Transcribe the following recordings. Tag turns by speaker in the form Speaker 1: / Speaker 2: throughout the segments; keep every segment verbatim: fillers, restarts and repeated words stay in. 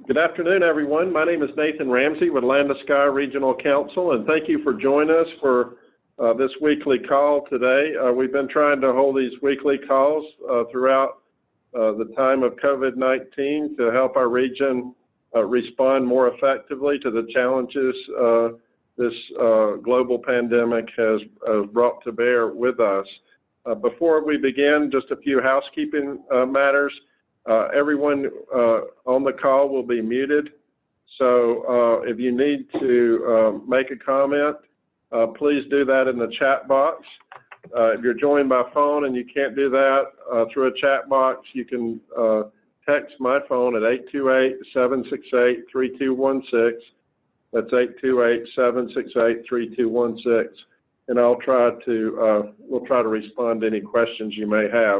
Speaker 1: Good afternoon, everyone. My name is Nathan Ramsey with Land to Sky Regional Council, and thank you for joining us for uh, this weekly call today. Uh, we've been trying to hold these weekly calls uh, throughout uh, the time of COVID nineteen to help our region uh, respond more effectively to the challenges uh, this uh, global pandemic has uh, brought to bear with us. Uh, before we begin, just a few housekeeping uh, matters. Uh, everyone uh, on the call will be muted, so uh, if you need to uh, make a comment, uh, please do that in the chat box. Uh, if you're joined by phone and you can't do that uh, through a chat box, you can uh, text my phone at eight two eight, seven six eight, three two one six. That's eight two eight, seven six eight, three two one six, and I'll try to, uh, we'll try to respond to any questions you may have.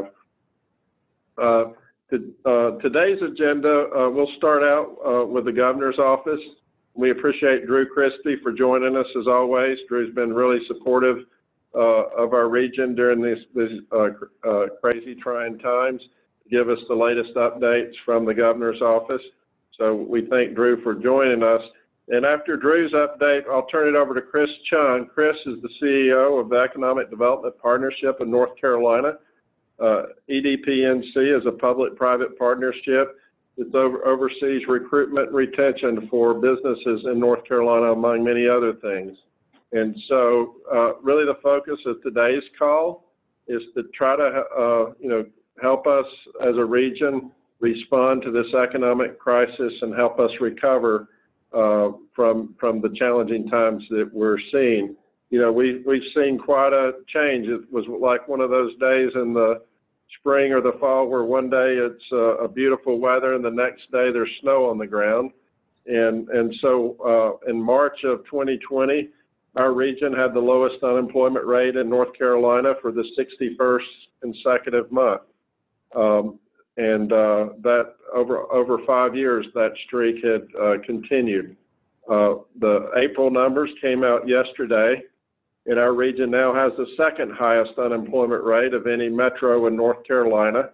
Speaker 1: Uh, To, uh, today's agenda, uh, we'll start out uh, with the governor's office. We appreciate Drew Christie for joining us as always. Drew's been really supportive uh, of our region during these, these uh, uh, crazy trying times to give us the latest updates from the governor's office. So we thank Drew for joining us. And after Drew's update, I'll turn it over to Chris Chung. Chris is the C E O of the Economic Development Partnership in North Carolina. Uh, E D P N C is a public-private partnership that over, oversees recruitment and retention for businesses in North Carolina, among many other things. And so uh, really the focus of today's call is to try to uh, you know, help us as a region respond to this economic crisis and help us recover uh, from, from the challenging times that we're seeing. You know, we, we've seen quite a change. It was like one of those days in the spring or the fall where one day it's uh, a beautiful weather and the next day there's snow on the ground. And, and so uh, in March of twenty twenty, our region had the lowest unemployment rate in North Carolina for the sixty-first consecutive month. Um, and uh, that over, over five years, that streak had uh, continued. Uh, the April numbers came out yesterday, and our region now has the second highest unemployment rate of any metro in North Carolina,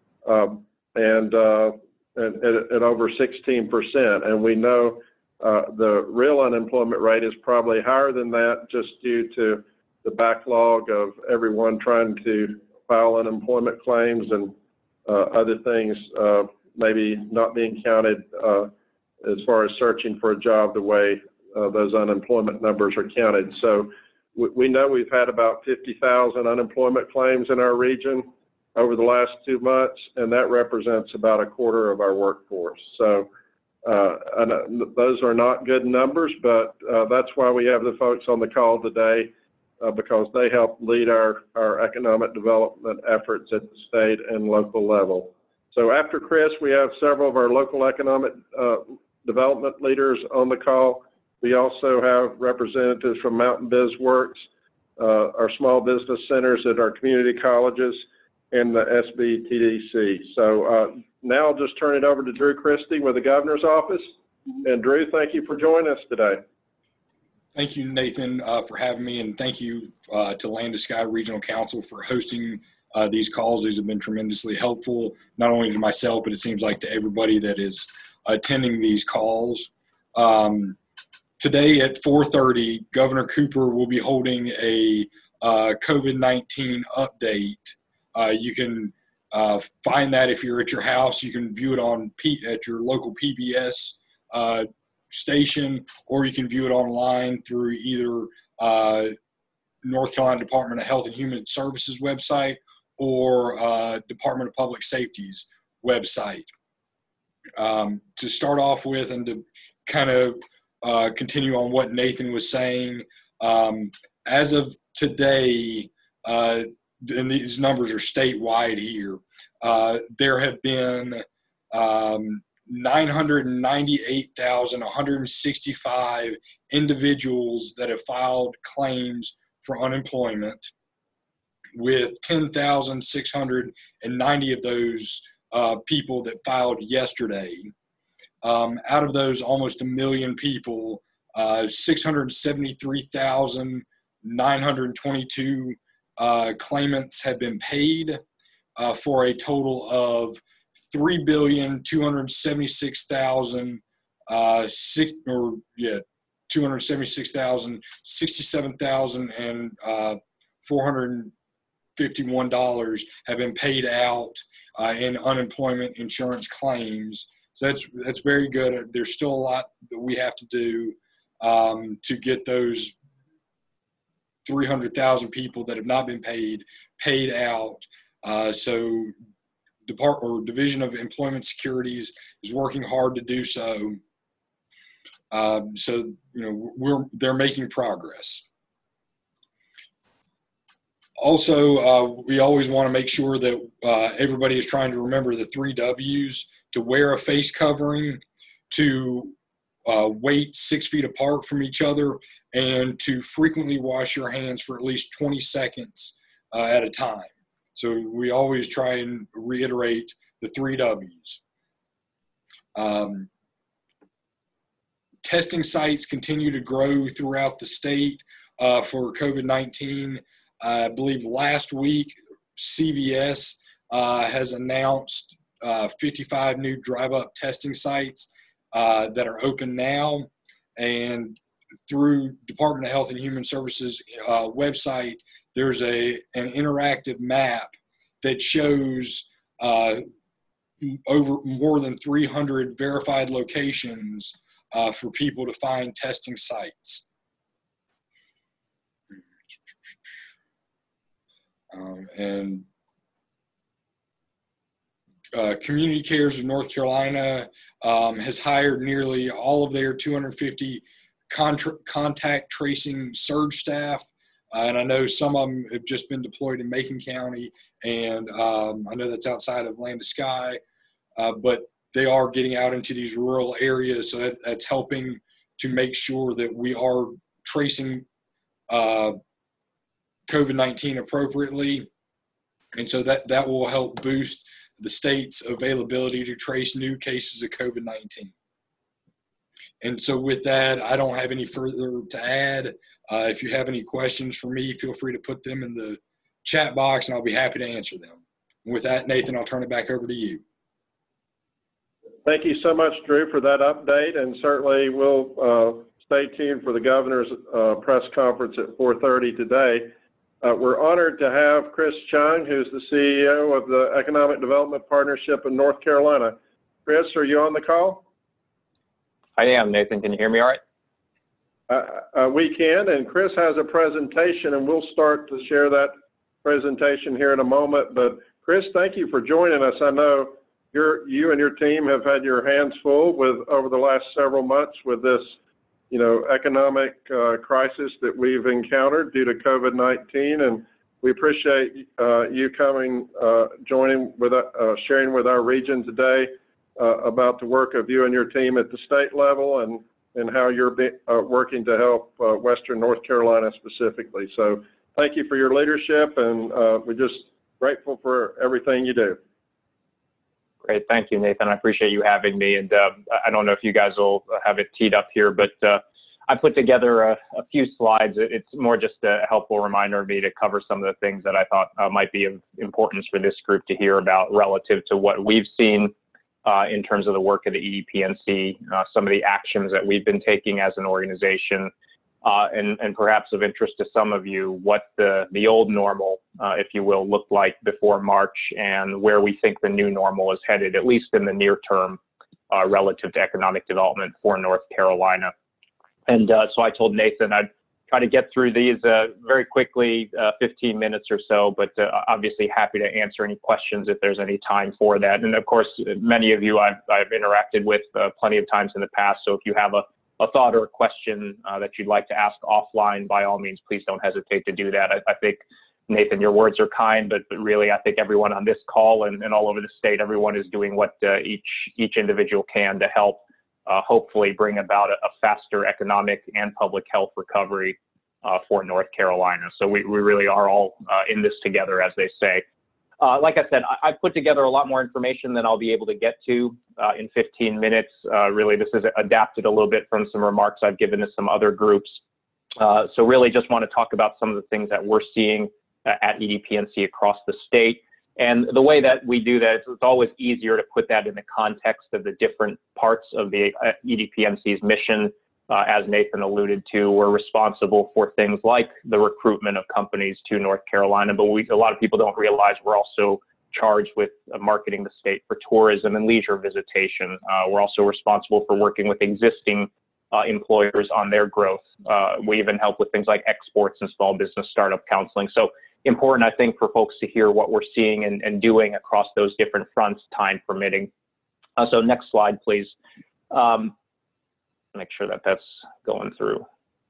Speaker 1: um, and uh, at, at over sixteen percent. And we know uh, the real unemployment rate is probably higher than that just due to the backlog of everyone trying to file unemployment claims and uh, other things uh, maybe not being counted uh, as far as searching for a job the way uh, those unemployment numbers are counted. So we know we've had about fifty thousand unemployment claims in our region over the last two months, and that represents about a quarter of our workforce. So uh, those are not good numbers, but uh, that's why we have the folks on the call today, uh, because they help lead our, our economic development efforts at the state and local level. So after Chris, we have several of our local economic uh, development leaders on the call. We also have representatives from Mountain Biz Works, uh, our small business centers at our community colleges, and the S B T D C. So uh, now I'll just turn it over to Drew Christie with the governor's office. And Drew, thank you for joining us today.
Speaker 2: Thank you, Nathan, uh, for having me, and thank you uh, to Land to Sky Regional Council for hosting uh, these calls. These have been tremendously helpful, not only to myself, but it seems like to everybody that is attending these calls. Um, Today at four thirty, Governor Cooper will be holding a uh, COVID nineteen update. Uh, you can uh, find that if you're at your house. You can view it on P at your local P B S uh, station, or you can view it online through either uh, North Carolina Department of Health and Human Services website or uh, Department of Public Safety's website. Um, to start off with and to kind of Uh, continue on what Nathan was saying. Um, as of today, uh, and these numbers are statewide here, uh, there have been um, nine hundred ninety-eight thousand one hundred sixty-five individuals that have filed claims for unemployment, with ten thousand six hundred ninety of those uh, people that filed yesterday. Um, out of those almost a million people, uh, six hundred seventy-three thousand nine hundred twenty-two uh, claimants have been paid uh, for a total of three billion two hundred seventy-six thousand uh, six or yeah two hundred seventy-six thousand sixty-seven thousand and uh, four hundred fifty-one dollars have been paid out uh, in unemployment insurance claims. So that's that's very good. There's still a lot that we have to do um, to get those three hundred thousand people that have not been paid paid out. Uh, so Department or Division of Employment Securities is working hard to do so. Um, so you know we're they're making progress. Also, uh, we always want to make sure that uh, everybody is trying to remember the three W's: to wear a face covering, to uh, wait six feet apart from each other, and to frequently wash your hands for at least twenty seconds uh, at a time. So we always try and reiterate the three W's. Um, testing sites continue to grow throughout the state uh, for COVID nineteen. I believe last week C V S uh, has announced uh, fifty-five new drive-up testing sites uh, that are open now, and through Department of Health and Human Services uh, website, there's a an interactive map that shows uh, over more than three hundred verified locations uh, for people to find testing sites. Um, and uh, Community Cares of North Carolina um, has hired nearly all of their two hundred fifty contra- contact tracing surge staff. Uh, and I know some of them have just been deployed in Macon County, and um, I know that's outside of Land to Sky, uh, but they are getting out into these rural areas, so that, that's helping to make sure that we are tracing uh, COVID nineteen appropriately. And so that, that will help boost the state's availability to trace new cases of COVID nineteen. And so with that, I don't have any further to add. Uh, if you have any questions for me, feel free to put them in the chat box and I'll be happy to answer them. And with that, Nathan, I'll turn it back over to you.
Speaker 1: Thank you so much, Drew, for that update. And certainly we'll uh, stay tuned for the governor's uh, press conference at four thirty today. Uh, we're honored to have Chris Chung, who's the C E O of the Economic Development Partnership in North Carolina. Chris, are you on the call?
Speaker 3: I am, Nathan. Can you hear me all right?
Speaker 1: Uh, uh, we can, and Chris has a presentation, and we'll start to share that presentation here in a moment. But Chris, thank you for joining us. I know you're, you and your team have had your hands full with over the last several months with this, you know, economic uh, crisis that we've encountered due to COVID nineteen, and we appreciate uh, you coming, uh, joining with, uh, sharing with our region today uh, about the work of you and your team at the state level, and and how you're be, uh, working to help uh, Western North Carolina specifically. So thank you for your leadership, and uh, we're just grateful for everything you do.
Speaker 3: Great. Thank you, Nathan. I appreciate you having me. And uh, I don't know if you guys will have it teed up here, but uh, I put together a, a few slides. It's more just a helpful reminder of me to cover some of the things that I thought uh, might be of importance for this group to hear about relative to what we've seen Uh, in terms of the work of the E D P N C, uh, some of the actions that we've been taking as an organization, uh, and, and perhaps of interest to some of you, what the, the old normal, uh, if you will, looked like before March, and where we think the new normal is headed, at least in the near term, uh, relative to economic development for North Carolina. And uh, so I told Nathan I'd try to get through these uh, very quickly, uh, fifteen minutes or so, but uh, obviously happy to answer any questions if there's any time for that. And of course, many of you I've, I've interacted with uh, plenty of times in the past, so if you have a, a thought or a question uh, that you'd like to ask offline, by all means, please don't hesitate to do that. I, I think, Nathan, your words are kind, but, but really I think everyone on this call and, and all over the state, everyone is doing what uh, each, each individual can to help Uh, hopefully bring about a, a faster economic and public health recovery uh, for North Carolina. So we, we really are all uh, in this together, as they say. Uh, like I said, I, I've put together a lot more information than I'll be able to get to uh, in fifteen minutes. Uh, really, this is adapted a little bit from some remarks I've given to some other groups. Uh, so really just want to talk about some of the things that we're seeing uh, at E D P N C across the state. And the way that we do that, it's always easier to put that in the context of the different parts of the E D P M C's mission. Uh, as Nathan alluded to, we're responsible for things like the recruitment of companies to North Carolina, but we, a lot of people don't realize we're also charged with uh, marketing the state for tourism and leisure visitation. Uh, we're also responsible for working with existing uh, employers on their growth. Uh, we even help with things like exports and small business startup counseling. So important, I think, for folks to hear what we're seeing and, and doing across those different fronts, time permitting. Uh, so next slide, please. Um, make sure that that's going through.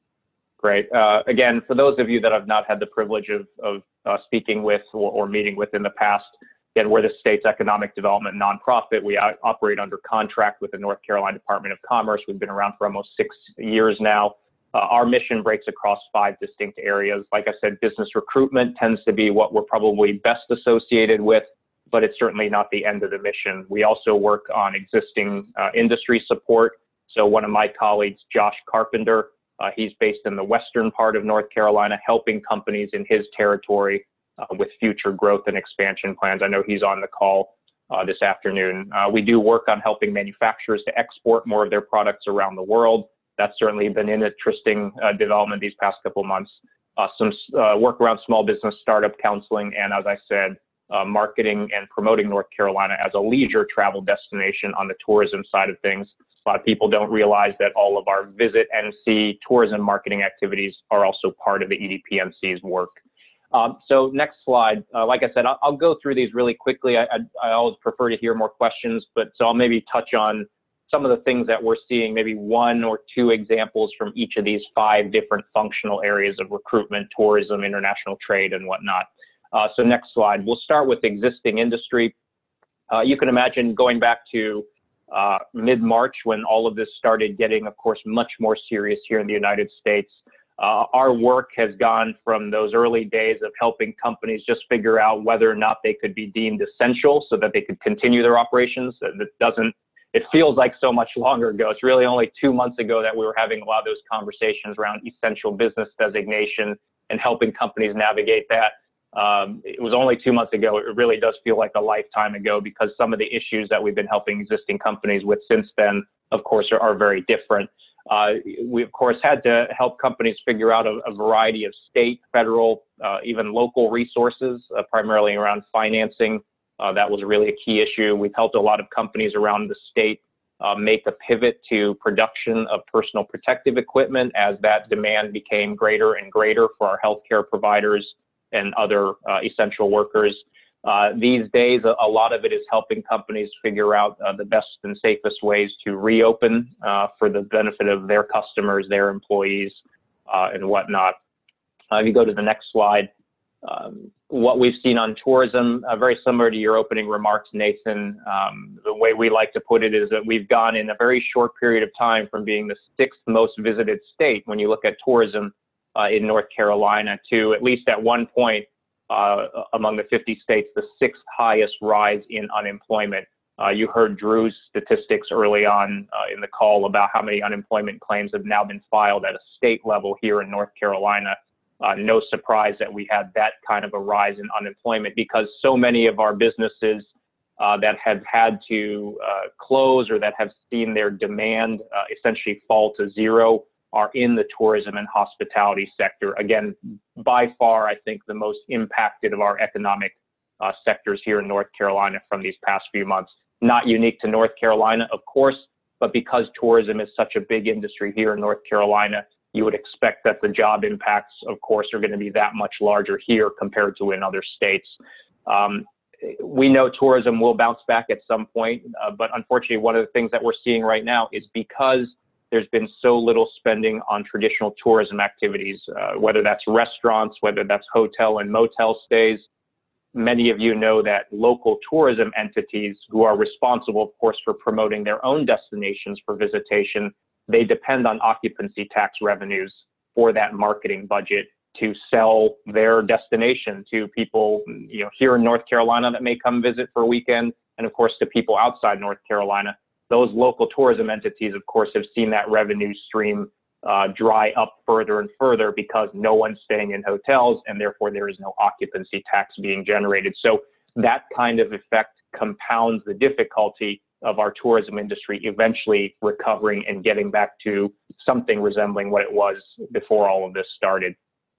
Speaker 3: Great. Uh, again, for those of you that have not had the privilege of, of uh, speaking with or, or meeting with in the past, again, we're the state's economic development nonprofit. We operate under contract with the North Carolina Department of Commerce. We've been around for almost six years now. Uh, our mission breaks across five distinct areas. Like I said, business recruitment tends to be what we're probably best associated with, but it's certainly not the end of the mission. We also work on existing uh, industry support. So one of my colleagues, Josh Carpenter, uh, he's based in the western part of North Carolina, helping companies in his territory uh, with future growth and expansion plans. I know he's on the call uh, this afternoon. Uh, we do work on helping manufacturers to export more of their products around the world. That's certainly been an interesting uh, development these past couple of months. Uh, some uh, work around small business startup counseling, and as I said, uh, marketing and promoting North Carolina as a leisure travel destination on the tourism side of things. A lot of people don't realize that all of our Visit N C tourism marketing activities are also part of the E D P M C's work. Um, so next slide. Uh, like I said, I'll, I'll go through these really quickly. I, I, I always prefer to hear more questions, but so I'll maybe touch on some of the things that we're seeing, maybe one or two examples from each of these five different functional areas of recruitment, tourism, international trade, and whatnot. Uh, so next slide. We'll start with existing industry. Uh, you can imagine going back to uh, mid-March when all of this started getting, of course, much more serious here in the United States. Uh, our work has gone from those early days of helping companies just figure out whether or not they could be deemed essential so that they could continue their operations. That doesn't It feels like so much longer ago. It's really only two months ago that we were having a lot of those conversations around essential business designation and helping companies navigate that. Um, it was only two months ago. It really does feel like a lifetime ago because some of the issues that we've been helping existing companies with since then, of course, are, are very different. Uh, we, of course, had to help companies figure out a, a variety of state, federal, uh, even local resources, uh, primarily around financing. Uh, that was really a key issue. We've helped a lot of companies around the state uh, make a pivot to production of personal protective equipment as that demand became greater and greater for our healthcare providers and other uh, essential workers. Uh, these days, a, a lot of it is helping companies figure out uh, the best and safest ways to reopen uh, for the benefit of their customers, their employees, uh, and whatnot. Uh, if you go to the next slide, Um, what we've seen on tourism, uh, very similar to your opening remarks, Nathan. Um, the way we like to put it is that we've gone in a very short period of time from being the sixth most visited state when you look at tourism uh, in North Carolina to, at least at one point uh, among the fifty states, the sixth highest rise in unemployment. Uh, you heard Drew's statistics early on uh, in the call about how many unemployment claims have now been filed at a state level here in North Carolina. Uh, no surprise that we had that kind of a rise in unemployment because so many of our businesses uh, that have had to uh, close or that have seen their demand uh, essentially fall to zero are in the tourism and hospitality sector. Again, by far, I think the most impacted of our economic uh, sectors here in North Carolina from these past few months. Not unique to North Carolina, of course, but because tourism is such a big industry here in North Carolina, you would expect that the job impacts, of course, are going to be that much larger here compared to in other states. Um, we know tourism will bounce back at some point, uh, but unfortunately, one of the things that we're seeing right now is because there's been so little spending on traditional tourism activities, uh, whether that's restaurants, whether that's hotel and motel stays. Many of you know that local tourism entities who are responsible, of course, for promoting their own destinations for visitation, they depend on occupancy tax revenues for that marketing budget to sell their destination to people, you know, here in North Carolina that may come visit for a weekend, and of course to people outside North Carolina. Those local tourism entities, of course, have seen that revenue stream uh, dry up further and further because no one's staying in hotels, and therefore there is no occupancy tax being generated. So that kind of effect compounds the difficulty of our tourism industry eventually recovering and getting back to something resembling what it was before all of this started.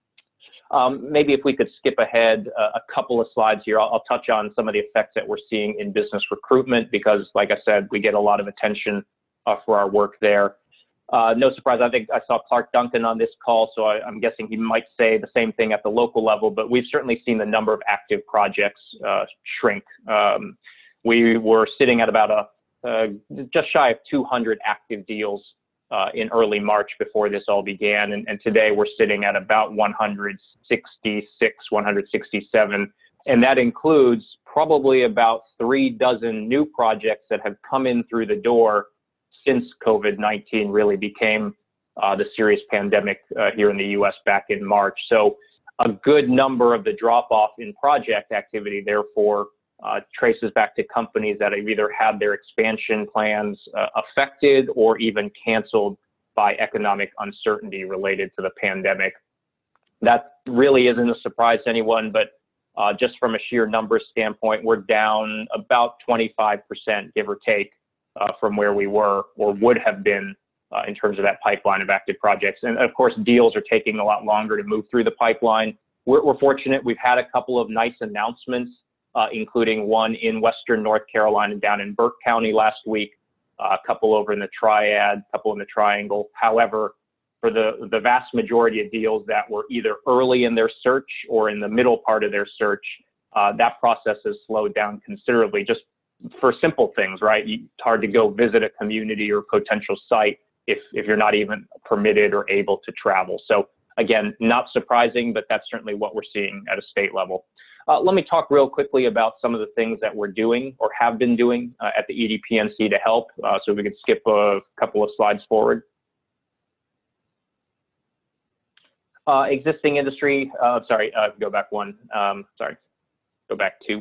Speaker 3: Um, maybe if we could skip ahead uh, a couple of slides here, I'll, I'll touch on some of the effects that we're seeing in business recruitment because, like I said, we get a lot of attention uh, for our work there. Uh, no surprise, I think I saw Clark Duncan on this call, so I, I'm guessing he might say the same thing at the local level, but we've certainly seen the number of active projects uh, shrink. Um, we were sitting at about a uh, just shy of two hundred active deals uh, in early March before this all began, and, and today we're sitting at about one hundred sixty-six, one hundred sixty-seven, and that includes probably about three dozen new projects that have come in through the door since COVID nineteen really became uh, the serious pandemic uh, here in the U S back in March. So a good number of the drop off in project activity, therefore, uh, traces back to companies that have either had their expansion plans uh, affected or even canceled by economic uncertainty related to the pandemic. That really isn't a surprise to anyone, but uh, just from a sheer numbers standpoint, we're down about twenty-five percent, give or take, Uh, from where we were or would have been uh, in terms of that pipeline of active projects. And of course, deals are taking a lot longer to move through the pipeline. We're, we're fortunate. We've had a couple of nice announcements, uh, including one in Western North Carolina down in Burke County last week, uh, a couple over in the Triad, a couple in the Triangle. However, for the, the vast majority of deals that were either early in their search or in the middle part of their search, uh, that process has slowed down considerably, just for simple things, right? It's hard to go visit a community or potential site if, if you're not even permitted or able to travel. So again, not surprising, but that's certainly what we're seeing at a state level. Uh, let me talk real quickly about some of the things that we're doing or have been doing uh, at the E D P N C to help. Uh, so we could skip a couple of slides forward. Uh, existing industry, uh, sorry, uh, go back one, um, sorry, go back two.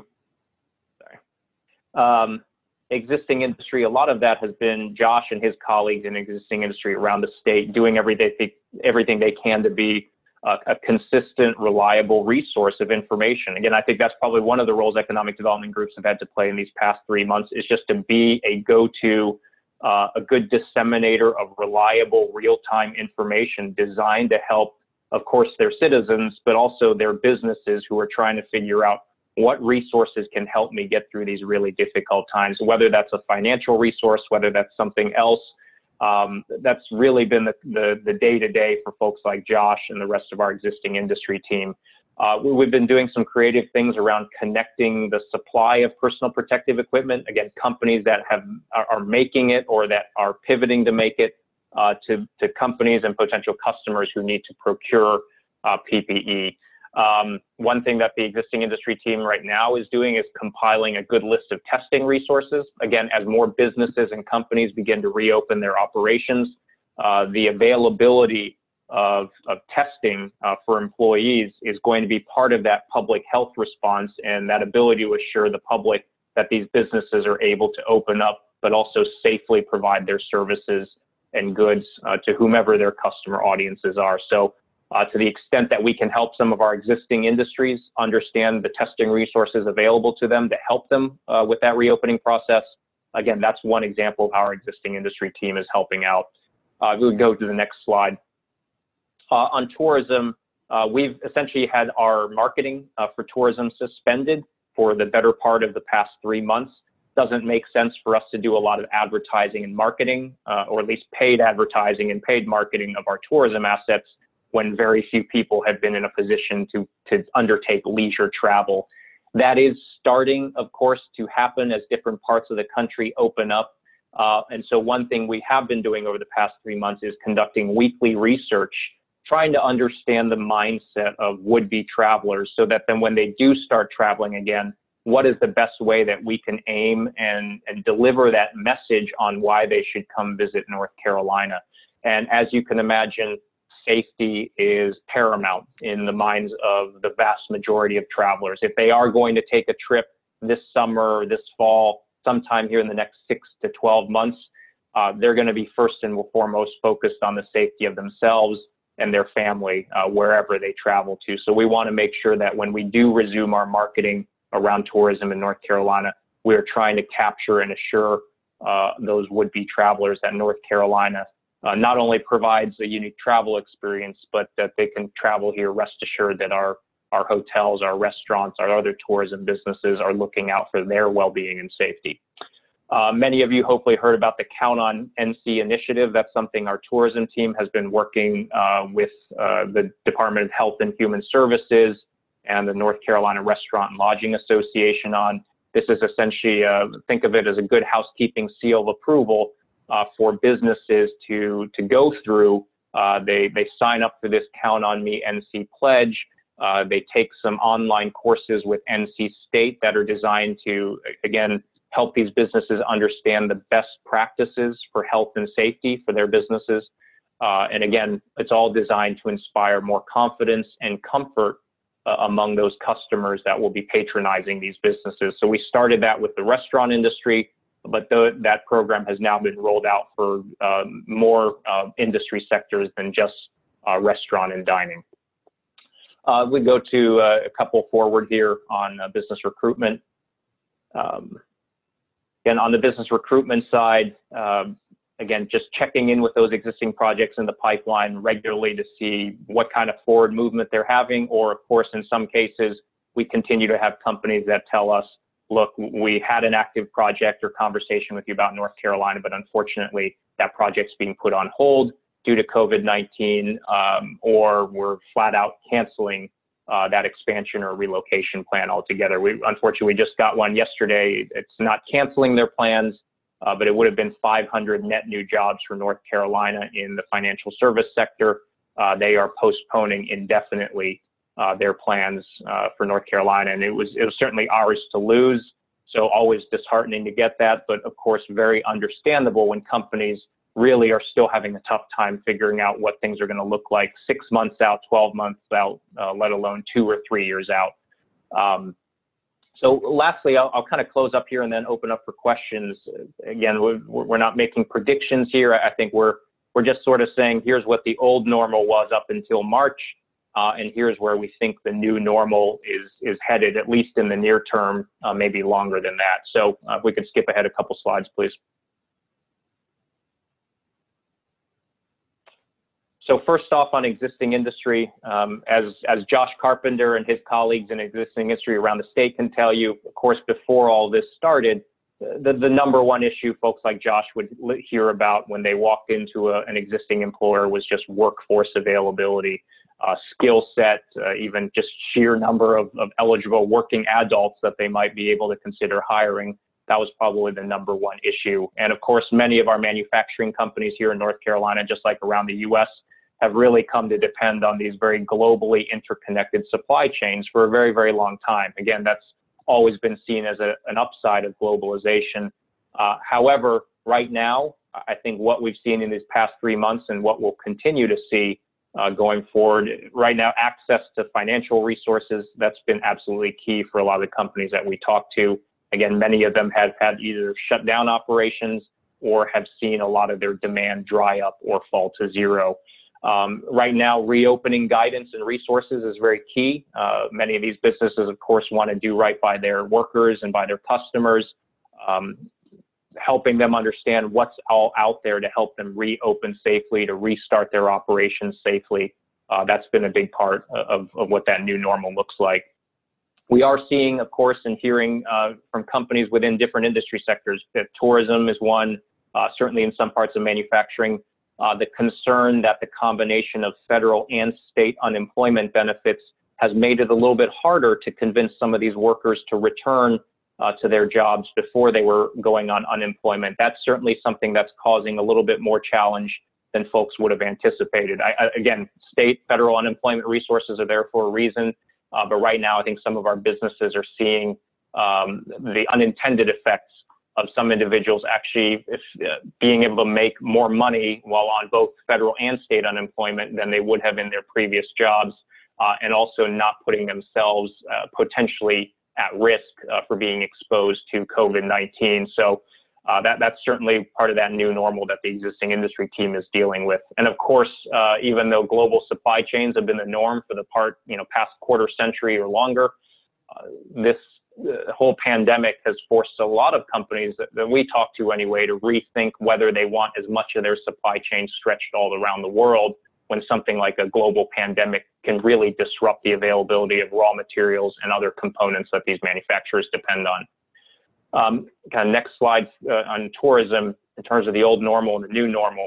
Speaker 3: Um, existing industry, a lot of that has been Josh and his colleagues in existing industry around the state doing everything, everything they can to be a, a consistent, reliable resource of information. Again, I think that's probably one of the roles economic development groups have had to play in these past three months is just to be a go-to, uh, a good disseminator of reliable, real-time information designed to help, of course, their citizens, but also their businesses who are trying to figure out what resources can help me get through these really difficult times, whether that's a financial resource, whether that's something else. Um, that's really been the, the, the day-to-day for folks like Josh and the rest of our existing industry team. Uh, we, we've been doing some creative things around connecting the supply of personal protective equipment, again, companies that have are, are making it or that are pivoting to make it uh, to, to companies and potential customers who need to procure uh, P P E. Um, one thing that the existing industry team right now is doing is compiling a good list of testing resources. Again, as more businesses and companies begin to reopen their operations, uh, the availability of, of testing uh, for employees is going to be part of that public health response and that ability to assure the public that these businesses are able to open up, but also safely provide their services and goods uh, to whomever their customer audiences are. So Uh, to the extent that we can help some of our existing industries understand the testing resources available to them to help them uh, with that reopening process. Again, that's one example of how our existing industry team is helping out. Uh, we would go to the next slide. Uh, on tourism, uh, we've essentially had our marketing uh, for tourism suspended for the better part of the past three months. Doesn't make sense for us to do a lot of advertising and marketing, uh, or at least paid advertising and paid marketing of our tourism assets when very few people have been in a position to, to undertake leisure travel. That is starting, of course, to happen as different parts of the country open up. Uh, and so one thing we have been doing over the past three months is conducting weekly research, trying to understand the mindset of would-be travelers so that then when they do start traveling again, what is the best way that we can aim and, and deliver that message on why they should come visit North Carolina. And as you can imagine, safety is paramount in the minds of the vast majority of travelers. If they are going to take a trip this summer, this fall, sometime here in the next six to twelve months, uh, they're going to be first and foremost focused on the safety of themselves and their family uh, wherever they travel to. So we want to make sure that when we do resume our marketing around tourism in North Carolina. We are trying to capture and assure uh, those would-be travelers that North Carolina uh, not only provides a unique travel experience, but that they can travel here, rest assured that our, our hotels, our restaurants, our other tourism businesses are looking out for their well-being and safety. Uh, many of you hopefully heard about the Count on N C initiative. That's something our tourism team has been working uh, with uh, the Department of Health and Human Services and the North Carolina Restaurant and Lodging Association on. This is essentially, uh, think of it as a good housekeeping seal of approval uh, for businesses to, to go through. Uh, they, they sign up for this Count on Me N C pledge. Uh, they take some online courses with N C State that are designed to, again, help these businesses understand the best practices for health and safety for their businesses. Uh, and again, it's all designed to inspire more confidence and comfort uh, among those customers that will be patronizing these businesses. So we started that with the restaurant industry, but the, that program has now been rolled out for um, more uh, industry sectors than just uh, restaurant and dining. Uh, we go to uh, a couple forward here on uh, business recruitment. Um, Again, on the business recruitment side, um, again, just checking in with those existing projects in the pipeline regularly to see what kind of forward movement they're having, or of course, in some cases, we continue to have companies that tell us, look, we had an active project or conversation with you about North Carolina, but unfortunately, that project's being put on hold due to COVID nineteen, um, or we're flat out canceling Uh, that expansion or relocation plan altogether. We unfortunately we just got one yesterday. It's not canceling their plans, uh, but it would have been five hundred net new jobs for North Carolina in the financial service sector. Uh, they are postponing indefinitely uh, their plans uh, for North Carolina, and it was it was certainly ours to lose. So always disheartening to get that, but of course very understandable when companies really are still having a tough time figuring out what things are going to look like six months out, twelve months out, uh, let alone two or three years out. Um, so lastly, I'll, I'll kind of close up here and then open up for questions. Again, we're, we're not making predictions here. I think we're, we're just sort of saying, here's what the old normal was up until March, uh, and here's where we think the new normal is, is headed, at least in the near term, uh, maybe longer than that. So uh, if we could skip ahead a couple slides, please. So first off, on existing industry, um, as, as Josh Carpenter and his colleagues in existing industry around the state can tell you, of course, before all this started, the, the number one issue folks like Josh would hear about when they walked into a, an existing employer was just workforce availability, uh, skill set, uh, even just sheer number of, of eligible working adults that they might be able to consider hiring. That was probably the number one issue. And of course, many of our manufacturing companies here in North Carolina, just like around the U S, have really come to depend on these very globally interconnected supply chains for a very, very long time. Again, that's always been seen as a, an upside of globalization. Uh, however, right now, I think what we've seen in these past three months and what we'll continue to see uh, going forward, right now, access to financial resources, that's been absolutely key for a lot of the companies that we talk to. Again, many of them have had either shut down operations or have seen a lot of their demand dry up or fall to zero. Um, right now, reopening guidance and resources is very key. Uh, many of these businesses, of course, want to do right by their workers and by their customers, um, helping them understand what's all out there to help them reopen safely, to restart their operations safely. Uh, that's been a big part of, of what that new normal looks like. We are seeing, of course, and hearing uh, from companies within different industry sectors that tourism is one, uh, certainly in some parts of manufacturing. Uh, the concern that the combination of federal and state unemployment benefits has made it a little bit harder to convince some of these workers to return uh, to their jobs before they were going on unemployment. That's certainly something that's causing a little bit more challenge than folks would have anticipated. I, I, again, state, federal unemployment resources are there for a reason, uh, but right now I think some of our businesses are seeing um, the unintended effects of some individuals actually if, uh, being able to make more money while on both federal and state unemployment than they would have in their previous jobs, uh, and also not putting themselves uh, potentially at risk uh, for being exposed to COVID nineteen. So uh, that, that's certainly part of that new normal that the existing industry team is dealing with. And of course, uh, even though global supply chains have been the norm for the part, you know, past quarter century or longer, uh, this the whole pandemic has forced a lot of companies that, that we talk to anyway to rethink whether they want as much of their supply chain stretched all around the world when something like a global pandemic can really disrupt the availability of raw materials and other components that these manufacturers depend on. Um, kind of next slide uh, on tourism in terms of the old normal and the new normal.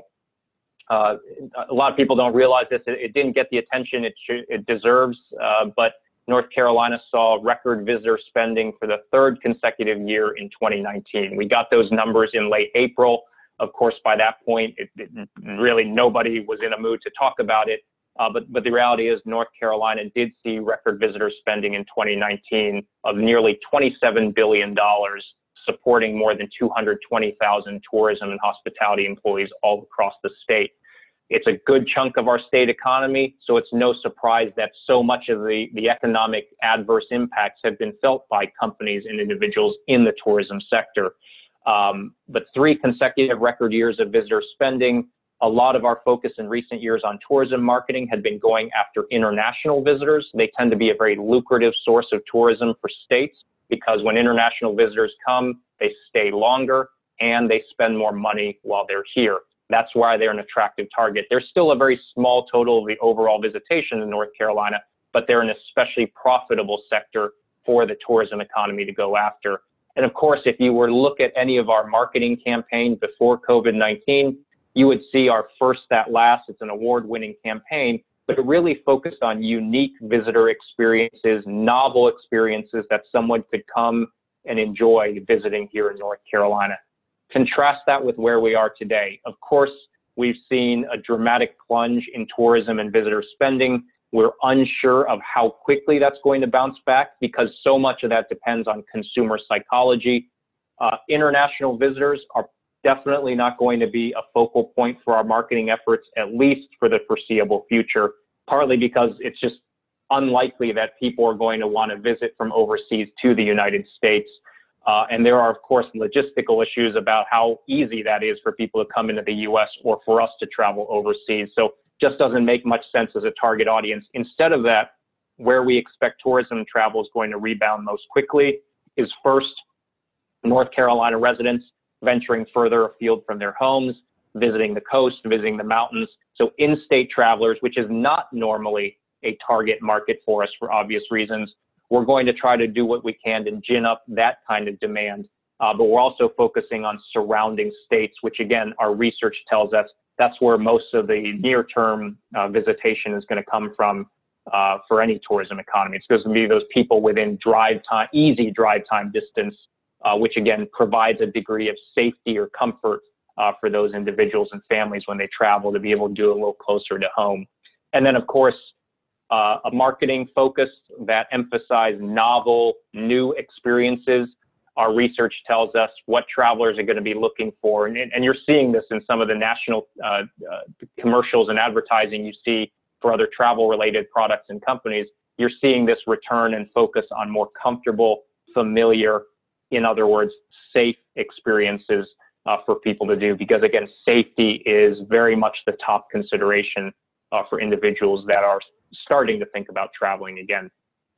Speaker 3: Uh, a lot of people don't realize this. It, it didn't get the attention it, should, it deserves, uh, but North Carolina saw record visitor spending for the third consecutive year in twenty nineteen. We got those numbers in late April. Of course, by that point, it, it, really nobody was in a mood to talk about it. Uh, but, but the reality is North Carolina did see record visitor spending in twenty nineteen of nearly twenty-seven billion dollars, supporting more than two hundred twenty thousand tourism and hospitality employees all across the state. It's a good chunk of our state economy, so it's no surprise that so much of the, the economic adverse impacts have been felt by companies and individuals in the tourism sector. Um, but three consecutive record years of visitor spending. A lot of our focus in recent years on tourism marketing had been going after international visitors. They tend to be a very lucrative source of tourism for states because when international visitors come, they stay longer and they spend more money while they're here. That's why they're an attractive target. They're still a very small total of the overall visitation in North Carolina, but they're an especially profitable sector for the tourism economy to go after. And of course, if you were to look at any of our marketing campaigns before COVID nineteen, you would see our First That Lasts. It's an award-winning campaign, but it really focused on unique visitor experiences, novel experiences that someone could come and enjoy visiting here in North Carolina. Contrast that with where we are today. Of course, we've seen a dramatic plunge in tourism and visitor spending. We're unsure of how quickly that's going to bounce back because so much of that depends on consumer psychology. Uh, international visitors are definitely not going to be a focal point for our marketing efforts, at least for the foreseeable future, partly because it's just unlikely that people are going to want to visit from overseas to the United States. Uh, and there are, of course, logistical issues about how easy that is for people to come into the U S or for us to travel overseas. So just doesn't make much sense as a target audience. Instead of that, where we expect tourism travel is going to rebound most quickly is first, North Carolina residents venturing further afield from their homes, visiting the coast, visiting the mountains. So in-state travelers, which is not normally a target market for us for obvious reasons, we're going to try to do what we can to gin up that kind of demand. Uh, but we're also focusing on surrounding states, which again, our research tells us that's where most of the near-term uh, visitation is going to come from uh, for any tourism economy. It's going to be those people within drive time, easy drive time distance, uh, which again provides a degree of safety or comfort uh, for those individuals and families when they travel to be able to do it a little closer to home. And then, of course, Uh, a marketing focus that emphasize novel, new experiences. Our research tells us what travelers are going to be looking for. And, and you're seeing this in some of the national uh, uh, commercials and advertising you see for other travel-related products and companies. You're seeing this return and focus on more comfortable, familiar, in other words, safe experiences uh, for people to do. Because again, safety is very much the top consideration uh, for individuals that are starting to think about traveling again.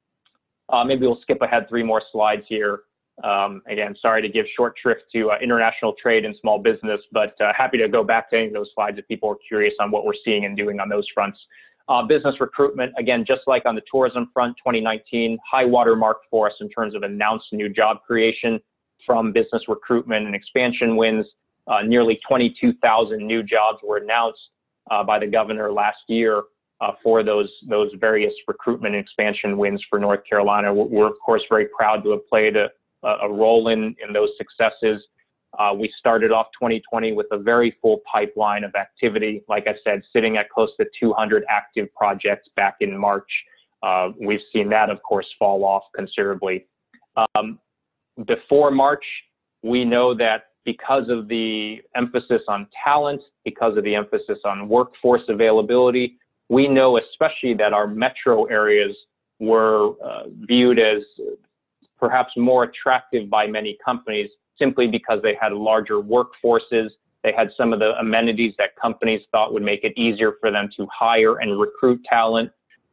Speaker 3: Uh, maybe we'll skip ahead three more slides here. Um, again, sorry to give short shrift to uh, international trade and small business, but uh, happy to go back to any of those slides if people are curious on what we're seeing and doing on those fronts. Uh, business recruitment, again, just like on the tourism front, twenty nineteen, high water mark for us in terms of announced new job creation from business recruitment and expansion wins. Uh, nearly twenty-two thousand new jobs were announced uh, by the governor last year. Uh, for those those various recruitment and expansion wins for North Carolina. We're, we're of course very proud to have played a, a role in, in those successes. Uh, we started off twenty twenty with a very full pipeline of activity. Like I said, sitting at close to two hundred active projects back in March. Uh, we've seen that, of course, fall off considerably. Um, before March, we know that because of the emphasis on talent, because of the emphasis on workforce availability, we know especially that our metro areas were uh, viewed as perhaps more attractive by many companies simply because they had larger workforces. They had some of the amenities that companies thought would make it easier for them to hire and recruit talent.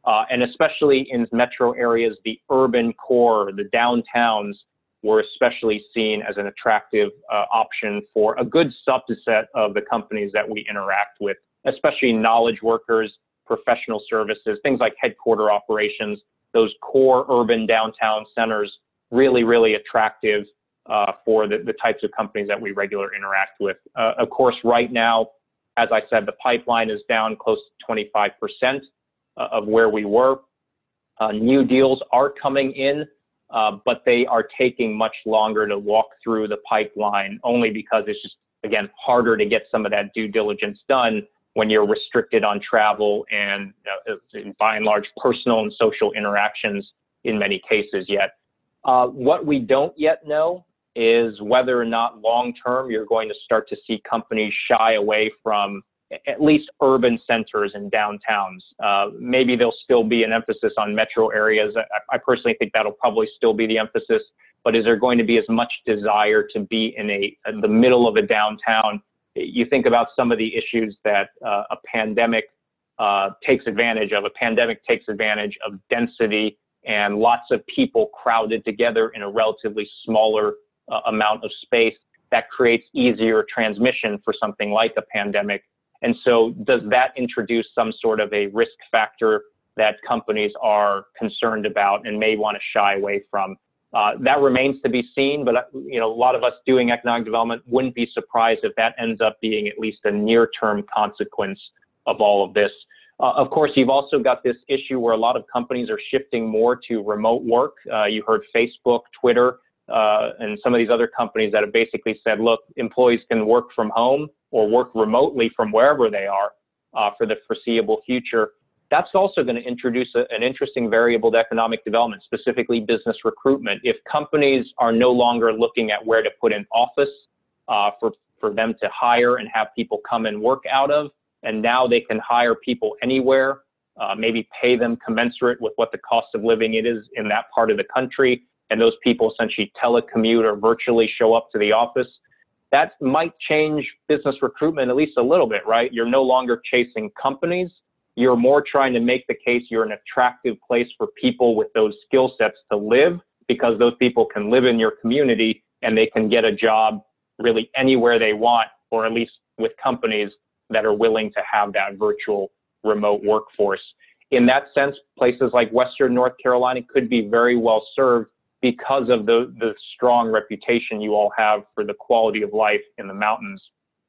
Speaker 3: Uh, and especially in metro areas, the urban core, the downtowns, were especially seen as an attractive uh, option for a good subset of the companies that we interact with, especially knowledge workers, professional services, things like headquarter operations. Those core urban downtown centers, really, really attractive uh, for the, the types of companies that we regularly interact with. Uh, of course, right now, as I said, the pipeline is down close to twenty-five percent uh, of where we were. Uh, new deals are coming in, uh, but they are taking much longer to walk through the pipeline, only because it's just, again, harder to get some of that due diligence done when you're restricted on travel and uh, by and large personal and social interactions in many cases yet. Uh, what we don't yet know is whether or not long-term you're going to start to see companies shy away from at least urban centers and downtowns. Uh, maybe there'll still be an emphasis on metro areas. I, I personally think that'll probably still be the emphasis, but is there going to be as much desire to be in a in the middle of a downtown? You think about some of the issues that uh, a pandemic uh, takes advantage of. A pandemic takes advantage of density and lots of people crowded together in a relatively smaller uh, amount of space. That creates easier transmission for something like a pandemic. And so does that introduce some sort of a risk factor that companies are concerned about and may want to shy away from? Uh, that remains to be seen, but you know, a lot of us doing economic development wouldn't be surprised if that ends up being at least a near-term consequence of all of this. Uh, of course, you've also got this issue where a lot of companies are shifting more to remote work. Uh, you heard Facebook, Twitter, uh, and some of these other companies that have basically said, look, employees can work from home or work remotely from wherever they are uh, for the foreseeable future. That's also going to introduce a, an interesting variable to economic development, specifically business recruitment. If companies are no longer looking at where to put an office uh, for, for them to hire and have people come and work out of, and now they can hire people anywhere, uh, maybe pay them commensurate with what the cost of living it is in that part of the country, and those people essentially telecommute or virtually show up to the office, that might change business recruitment at least a little bit, right? You're no longer chasing companies. You're more trying to make the case you're an attractive place for people with those skill sets to live, because those people can live in your community and they can get a job really anywhere they want, or at least with companies that are willing to have that virtual remote workforce. In that sense, places like Western North Carolina could be very well served because of the, the strong reputation you all have for the quality of life in the mountains.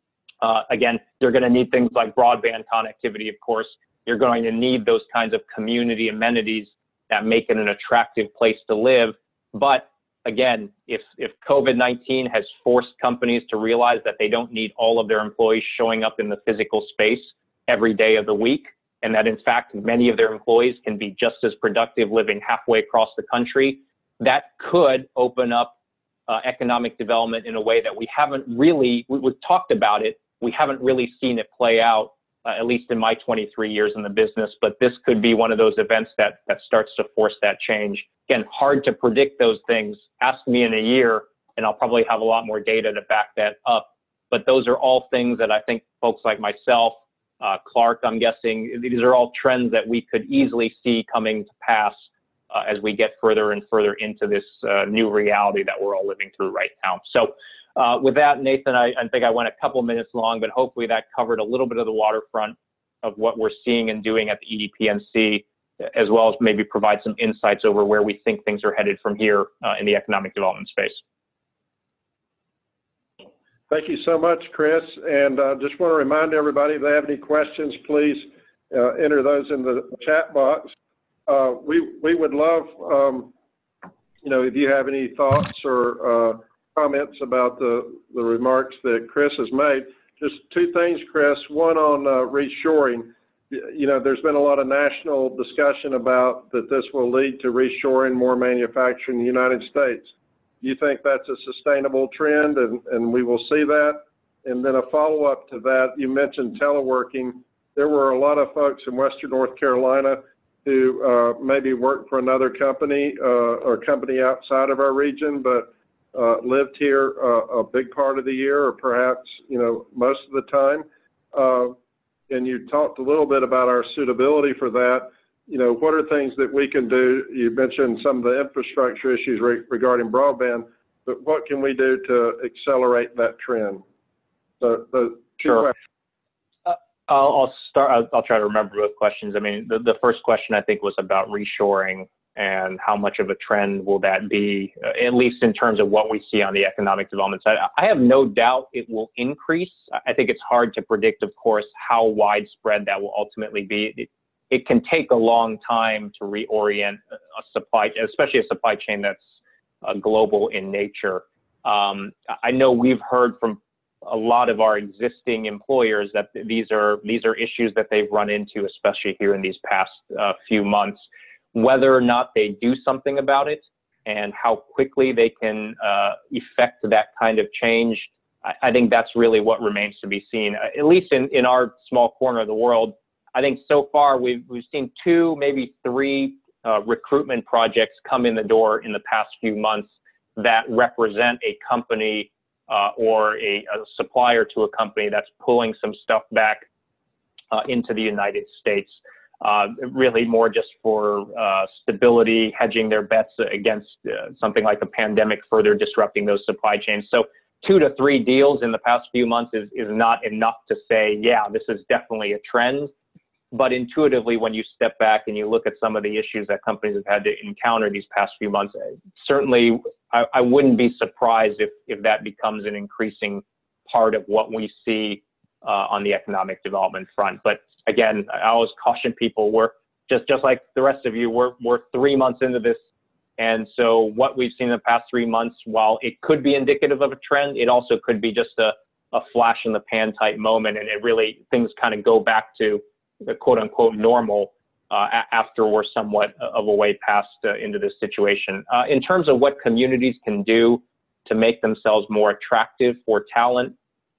Speaker 3: Uh, again, they're going to need things like broadband connectivity, of course. You're going to need those kinds of community amenities that make it an attractive place to live. But again, if, if COVID nineteen has forced companies to realize that they don't need all of their employees showing up in the physical space every day of the week, and that in fact, many of their employees can be just as productive living halfway across the country, that could open up uh, economic development in a way that we haven't really, we, we've talked about it, we haven't really seen it play out, uh, at least in my twenty-three years in the business, but this could be one of those events that, that starts to force that change. Again, hard to predict those things. Ask me in a year, and I'll probably have a lot more data to back that up. But those are all things that I think folks like myself, uh, Clark, I'm guessing, these are all trends that we could easily see coming to pass Uh, as we get further and further into this uh, new reality that we're all living through right now. So uh, with that, Nathan, I, I think I went a couple minutes long, but hopefully that covered a little bit of the waterfront of what we're seeing and doing at the E D P N C, as well as maybe provide some insights over where we think things are headed from here uh, in the economic development space.
Speaker 1: Thank you so much, Chris. And I uh, just want to remind everybody, if they have any questions, please uh, enter those in the chat box. Uh, we, we would love, um, you know, if you have any thoughts or uh, comments about the, the remarks that Chris has made. Just two things, Chris. One on uh, reshoring. You know, there's been a lot of national discussion about that this will lead to reshoring more manufacturing in the United States. Do you think that's a sustainable trend, and, and we will see that? And then a follow-up to that, you mentioned teleworking. There were a lot of folks in Western North Carolina who uh, maybe worked for another company uh, or company outside of our region, but uh, lived here uh, a big part of the year, or perhaps, you know, most of the time. Uh, and you talked a little bit about our suitability for that. you know, what are things that we can do? You mentioned some of the infrastructure issues re regarding broadband, but what can we do to accelerate that trend? So the two
Speaker 3: Sure.
Speaker 1: questions.
Speaker 3: Uh, I'll, I'll start. I'll, I'll try to remember both questions. I mean, the, the first question I think was about reshoring and how much of a trend will that be, uh, at least in terms of what we see on the economic development side. I have no doubt it will increase. I think it's hard to predict, of course, how widespread that will ultimately be. It, it can take a long time to reorient a supply, especially a supply chain that's uh, global in nature. Um, I know we've heard from a lot of our existing employers that these are these are issues that they've run into, especially here in these past uh, few months. Whether or not they do something about it and how quickly they can uh, effect that kind of change, I, I think that's really what remains to be seen. Uh, at least in, in our small corner of the world, I think so far we've, we've seen two, maybe three uh, recruitment projects come in the door in the past few months that represent a company uh, or a, a supplier to a company that's pulling some stuff back uh, into the United States. Uh, really more just for uh, stability, hedging their bets against uh, something like a pandemic further disrupting those supply chains. So two to three deals in the past few months is, is not enough to say, yeah, this is definitely a trend. But intuitively, when you step back and you look at some of the issues that companies have had to encounter these past few months, certainly I, I wouldn't be surprised if, if that becomes an increasing part of what we see uh, on the economic development front. But again, I always caution people, we're just, just like the rest of you, we're, we're three months into this. And so what we've seen in the past three months, while it could be indicative of a trend, it also could be just a, a flash in the pan type moment. And it really, things kind of go back to the quote unquote normal uh, after we're somewhat of a way past uh, into this situation. Uh, in terms of what communities can do to make themselves more attractive for talent,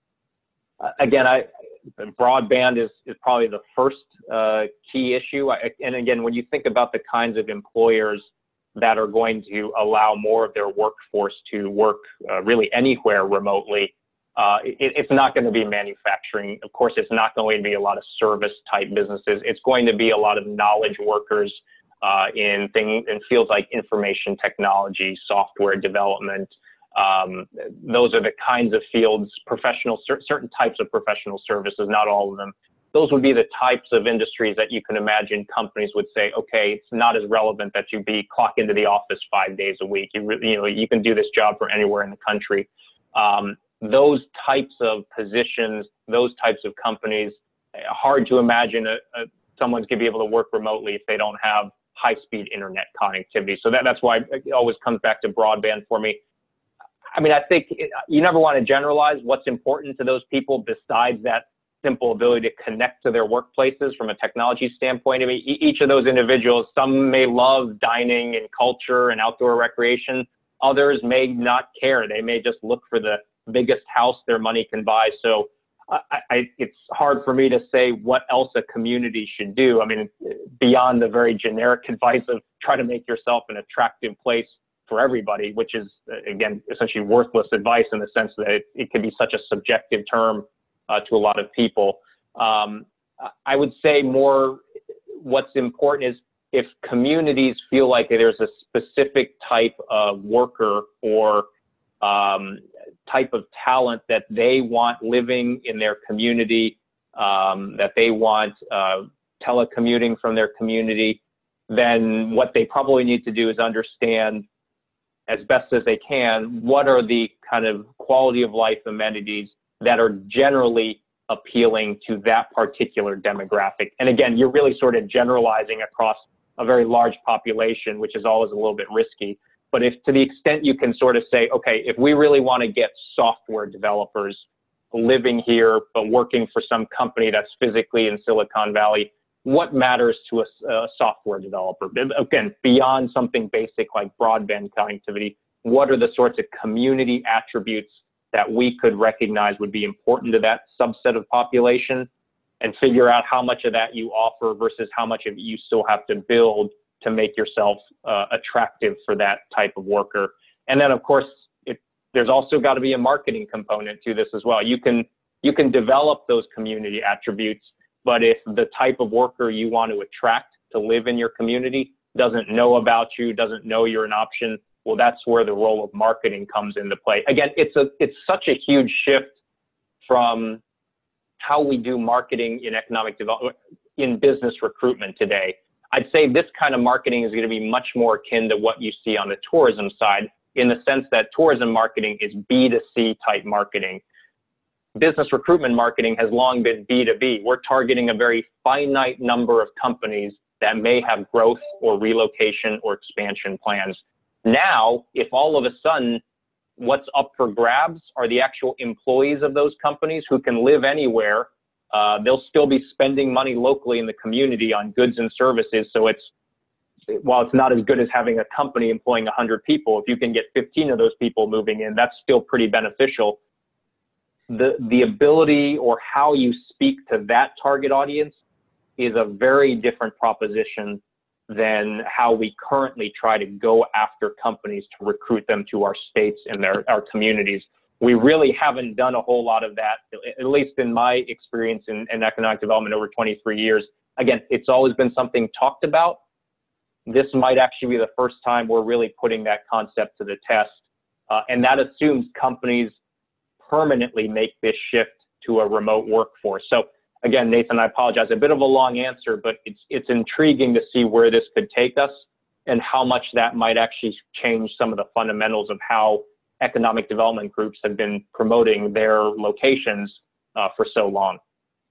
Speaker 3: uh, again, I, broadband is, is probably the first uh, key issue. I, and again, when you think about the kinds of employers that are going to allow more of their workforce to work uh, really anywhere remotely, uh, it, it's not going to be manufacturing. Of course, it's not going to be a lot of service type businesses. It's going to be a lot of knowledge workers uh, in things in fields like information technology, software development. Um, those are the kinds of fields, professional, cer certain types of professional services, not all of them. Those would be the types of industries that you can imagine companies would say, okay, it's not as relevant that you be clock into the office five days a week. You really, you know, you can do this job for anywhere in the country. Um, those types of positions, those types of companies, hard to imagine a, a, someone's going to be able to work remotely if they don't have high-speed internet connectivity. So that, that's why it always comes back to broadband for me. I mean, I think it, you never want to generalize what's important to those people besides that simple ability to connect to their workplaces from a technology standpoint. I mean, e each of those individuals, some may love dining and culture and outdoor recreation. Others may not care. They may just look for the biggest house their money can buy. So I, I, it's hard for me to say what else a community should do. I mean, beyond the very generic advice of try to make yourself an attractive place for everybody, which is, again, essentially worthless advice in the sense that it, it can be such a subjective term uh, to a lot of people. Um, I would say more what's important is if communities feel like there's a specific type of worker or um, type of talent that they want living in their community, um, that they want uh, telecommuting from their community, then what they probably need to do is understand as best as they can, what are the kind of quality of life amenities that are generally appealing to that particular demographic. And again, you're really sort of generalizing across a very large population, which is always a little bit risky. But if to the extent you can sort of say, okay, if we really want to get software developers living here, but working for some company that's physically in Silicon Valley, what matters to a, a software developer? Again, beyond something basic like broadband connectivity, what are the sorts of community attributes that we could recognize would be important to that subset of population, and figure out how much of that you offer versus how much of it you still have to build to make yourself uh, attractive for that type of worker. And then, of course, it, there's also got to be a marketing component to this as well. You can, you can develop those community attributes, but if the type of worker you want to attract to live in your community, doesn't know about you, doesn't know you're an option. Well, that's where the role of marketing comes into play. Again, it's a it's such a huge shift from how we do marketing in economic development, in business recruitment today. I'd say this kind of marketing is going to be much more akin to what you see on the tourism side, in the sense that tourism marketing is B to C type marketing. Business recruitment marketing has long been B to B. We're targeting a very finite number of companies that may have growth or relocation or expansion plans. Now, if all of a sudden what's up for grabs are the actual employees of those companies who can live anywhere, uh, they'll still be spending money locally in the community on goods and services. So it's, while it's not as good as having a company employing one hundred people, if you can get fifteen of those people moving in, that's still pretty beneficial. The, the ability or how you speak to that target audience is a very different proposition than how we currently try to go after companies to recruit them to our states and their, our communities. We really haven't done a whole lot of that, at least in my experience in, in economic development over twenty-three years. Again, it's always been something talked about. This might actually be the first time we're really putting that concept to the test. Uh, and that assumes companies permanently make this shift to a remote workforce. So again, Nathan, I apologize, a bit of a long answer, but it's, it's intriguing to see where this could take us and how much that might actually change some of the fundamentals of how economic development groups have been promoting their locations uh, for so long.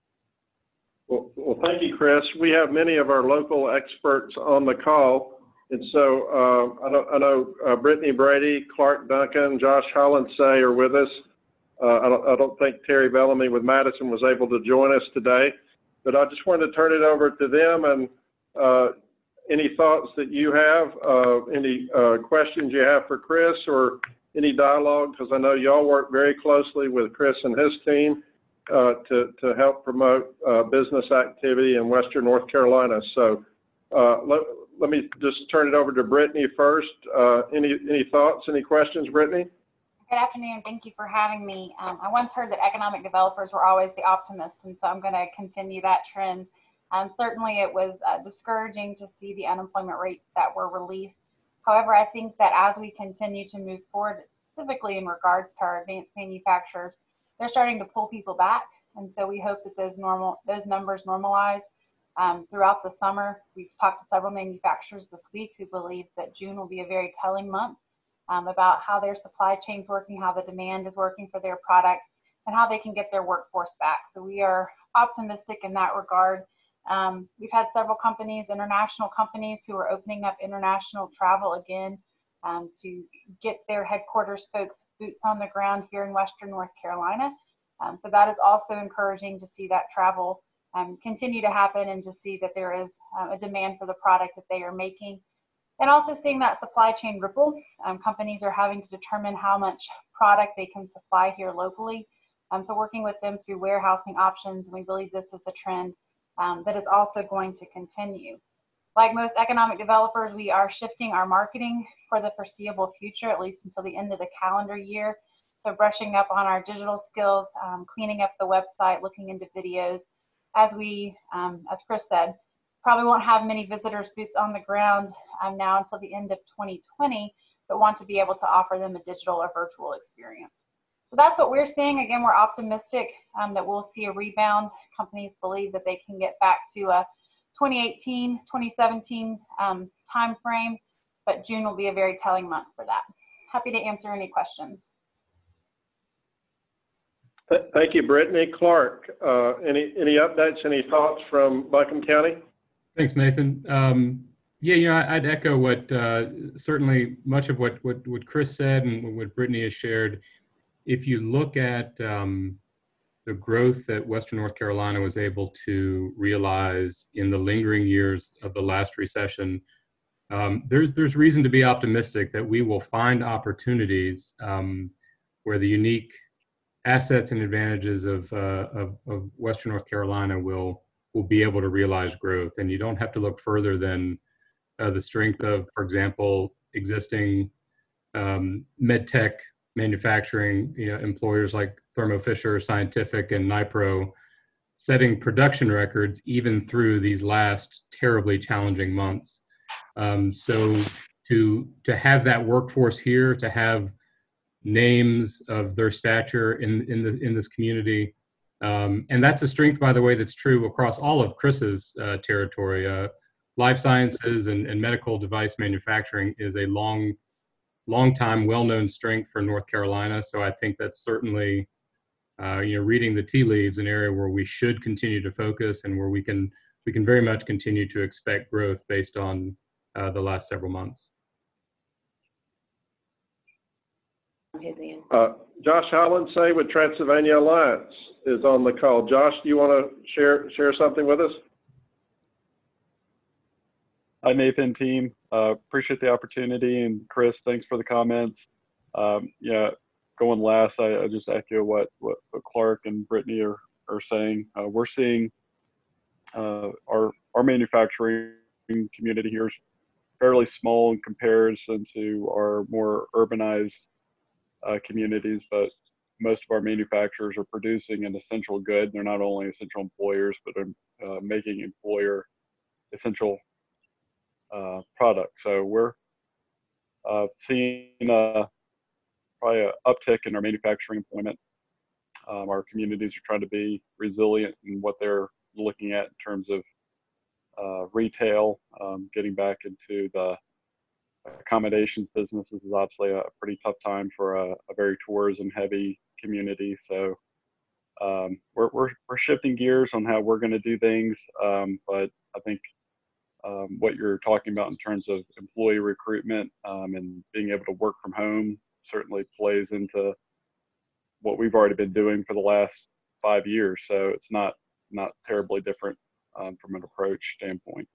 Speaker 1: Well, well, thank you, Chris. We have many of our local experts on the call. And so uh, I know, I know uh, Brittany Brady, Clark Duncan, Josh Hollinsay are with us. Uh, I, don't, I don't think Terry Bellamy with Madison was able to join us today, but I just wanted to turn it over to them and uh, any thoughts that you have, uh, any uh, questions you have for Chris or any dialogue, because I know y'all work very closely with Chris and his team uh, to, to help promote uh, business activity in Western North Carolina. So uh, let, let me just turn it over to Brittany first. Uh, any, any thoughts, any questions, Brittany?
Speaker 4: Good afternoon. Thank you for having me. Um, I once heard that economic developers were always the optimists, and so I'm going to continue that trend. Um, certainly, it was uh, discouraging to see the unemployment rates that were released. However, I think that as we continue to move forward, specifically in regards to our advanced manufacturers, they're starting to pull people back, and so we hope that those normal those numbers normalize um, throughout the summer. We've talked to several manufacturers this week who believe that June will be a very telling month. Um, about how their supply chain's working, how the demand is working for their product, and how they can get their workforce back. So we are optimistic in that regard. Um, we've had several companies, international companies, who are opening up international travel again um, to get their headquarters folks boots on the ground here in Western North Carolina. Um, so that is also encouraging to see that travel um, continue to happen and to see that there is uh, a demand for the product that they are making. And also seeing that supply chain ripple. Um, companies are having to determine how much product they can supply here locally. Um, so working with them through warehousing options, and we believe this is a trend um, that is also going to continue. Like most economic developers, we are shifting our marketing for the foreseeable future, at least until the end of the calendar year. So brushing up on our digital skills, um, cleaning up the website, looking into videos. As we, um, as Chris said, probably won't have many visitors boots on the ground um, now until the end of twenty twenty, but want to be able to offer them a digital or virtual experience. So that's what we're seeing. Again, we're optimistic um, that we'll see a rebound. Companies believe that they can get back to a twenty eighteen, twenty seventeen um, time frame, but June will be a very telling month for that. Happy to answer any questions.
Speaker 1: Thank you, Brittany. Clark, uh, any, any updates, any thoughts from Buncombe County?
Speaker 5: Thanks, Nathan. Um, yeah, you know, I'd echo what uh, certainly much of what, what what Chris said and what Brittany has shared. If you look at um, the growth that Western North Carolina was able to realize in the lingering years of the last recession, um, there's there's reason to be optimistic that we will find opportunities um, where the unique assets and advantages of, uh, of of Western North Carolina will. will be able to realize growth. And you don't have to look further than uh, the strength of, for example, existing um, med tech manufacturing, you know, employers like Thermo Fisher Scientific and Nipro, setting production records even through these last terribly challenging months. Um, so to to have that workforce here, to have names of their stature in in the in this community, um, and that's a strength, by the way, that's true across all of Chris's uh, territory. Uh, life sciences and, and medical device manufacturing is a long, long time, well-known strength for North Carolina. So I think that's certainly, uh, you know, reading the tea leaves, an area where we should continue to focus and where we can we can very much continue to expect growth based on uh, the last several months.
Speaker 1: Uh, Josh Hollinsay with Transylvania Alliance is on the call. Josh, do you want to share share something with us?
Speaker 6: Hi, Nathan, team. Uh, appreciate the opportunity, and Chris, thanks for the comments. Um, yeah, going last, I, I just echo what, what what Clark and Brittany are are saying. Uh, we're seeing uh, our our manufacturing community here is fairly small in comparison to our more urbanized uh, communities, but most of our manufacturers are producing an essential good. They're not only essential employers, but are uh, making employer essential uh, products. So we're uh, seeing uh, probably an uptick in our manufacturing employment. Um, our communities are trying to be resilient in what they're looking at in terms of uh, retail. Um, getting back into the accommodations business is obviously a pretty tough time for a, a very tourism-heavy community. So um, we're, we're we're shifting gears on how we're going to do things. Um, but I think um, what you're talking about in terms of employee recruitment um, and being able to work from home certainly plays into what we've already been doing for the last five years. So it's not not terribly different um, from an approach standpoint.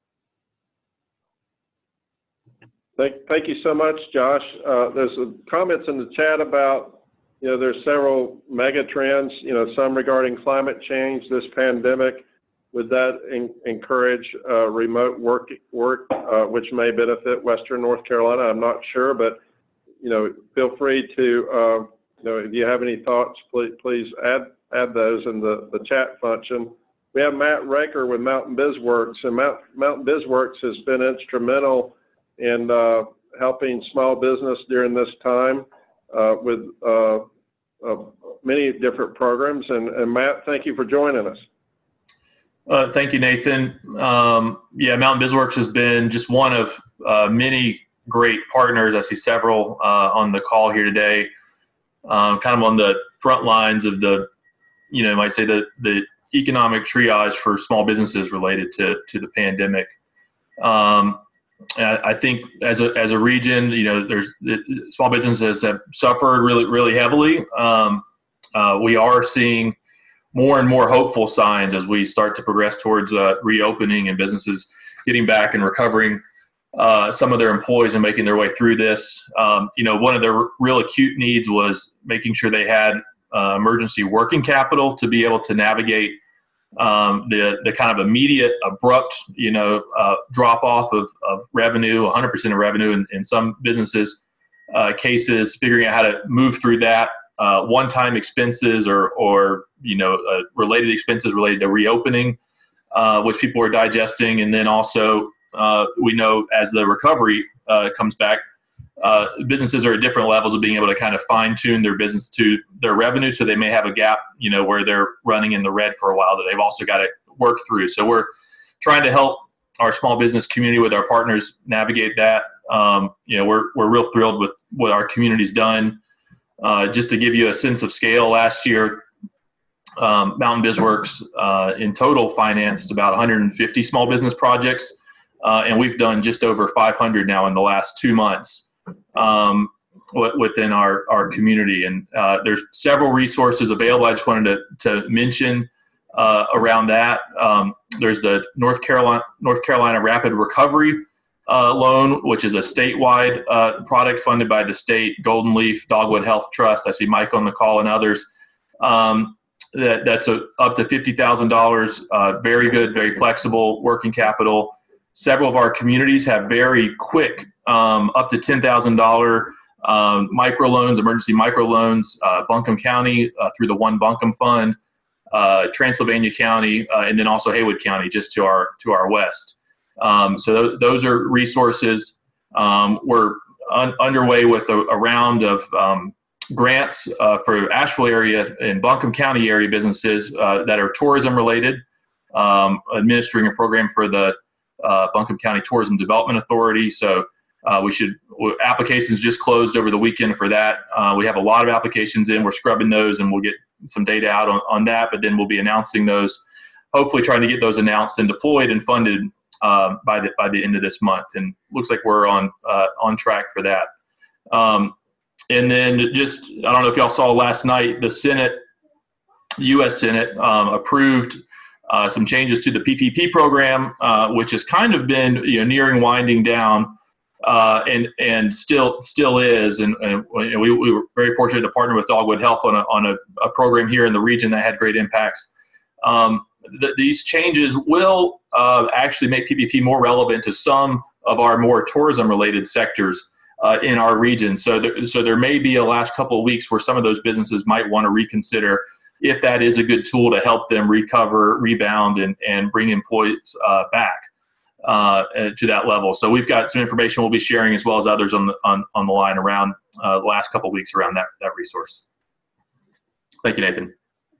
Speaker 1: Thank, thank you so much, Josh. Uh, there's a, comments in the chat about, you know, there's several mega trends, you know, some regarding climate change, this pandemic. Would that in, encourage uh, remote work, work uh, which may benefit Western North Carolina? I'm not sure, but, you know, feel free to, uh, you know, if you have any thoughts, please, please add, add those in the, the chat function. We have Matt Raker with Mountain BizWorks, and Mount, Mountain BizWorks has been instrumental in uh, helping small business during this time uh, with uh, uh, many different programs. And, and Matt, thank you for joining us.
Speaker 7: Uh, thank you, Nathan. Um, yeah, Mountain BizWorks has been just one of uh, many great partners. I see several uh, on the call here today, uh, kind of on the front lines of the, you know, you might say the, the economic triage for small businesses related to, to the pandemic. Um, I think as a, as a region, you know, there's small businesses have suffered really, really heavily. Um, uh, we are seeing more and more hopeful signs as we start to progress towards uh, reopening and businesses getting back and recovering uh, some of their employees and making their way through this. Um, you know, one of their real acute needs was making sure they had uh, emergency working capital to be able to navigate um, the the kind of immediate, abrupt, you know, uh, drop off of, of revenue, one hundred percent of revenue in, in some businesses uh, cases, figuring out how to move through that. Uh, one-time expenses or, or you know, uh, related expenses related to reopening, uh, which people are digesting. And then also, uh, we know as the recovery uh, comes back, uh, businesses are at different levels of being able to kind of fine-tune their business to their revenue. So they may have a gap, you know, where they're running in the red for a while that they've also got to work through. So we're trying to help our small business community with our partners navigate that. Um, you know, we're, we're real thrilled with what our community's done. Uh, just to give you a sense of scale, last year, um, Mountain BizWorks uh, in total financed about one hundred fifty small business projects, uh, and we've done just over five hundred now in the last two months um, w- within our, our community. And uh, there's several resources available. I just wanted to, to mention uh, around that. Um, there's the North Carolina North Carolina Rapid Recovery Uh, loan, which is a statewide uh, product funded by the state, Golden Leaf, Dogwood Health Trust. I see Mike on the call and others. Um, that, that's a, up to fifty thousand dollars. Uh, very good, very flexible working capital. Several of our communities have very quick, um, up to ten thousand dollars um, microloans, emergency microloans. Uh, Buncombe County uh, through the One Buncombe Fund uh, Transylvania County, uh, and then also Haywood County, just to our to our west. Um, so th- those are resources. Um, we're un- underway with a, a round of um, grants uh, for Asheville area and Buncombe County area businesses uh, that are tourism related, um, administering a program for the uh, Buncombe County Tourism Development Authority. So uh, we should, applications just closed over the weekend for that. Uh, we have a lot of applications in, we're scrubbing those, and we'll get some data out on, on that, but then we'll be announcing those, hopefully trying to get those announced and deployed and funded uh, by the by the end of this month. And looks like we're on uh, on track for that. Um, and then just, I don't know if y'all saw last night, the Senate, U S Senate um, approved uh, some changes to the P P P program, uh, which has kind of been, you know, nearing winding down. Uh, and and still still is, and, and we, we were very fortunate to partner with Dogwood Health on a on a, a program here in the region that had great impacts. Um, th- these changes will uh, actually make P P P more relevant to some of our more tourism-related sectors uh, in our region. So there, so there may be a last couple of weeks where some of those businesses might want to reconsider if that is a good tool to help them recover, rebound, and and bring employees uh, back uh to that level. So we've got some information we'll be sharing, as well as others on the on, on the line around uh, the last couple of weeks around that that resource. Thank you, Nathan.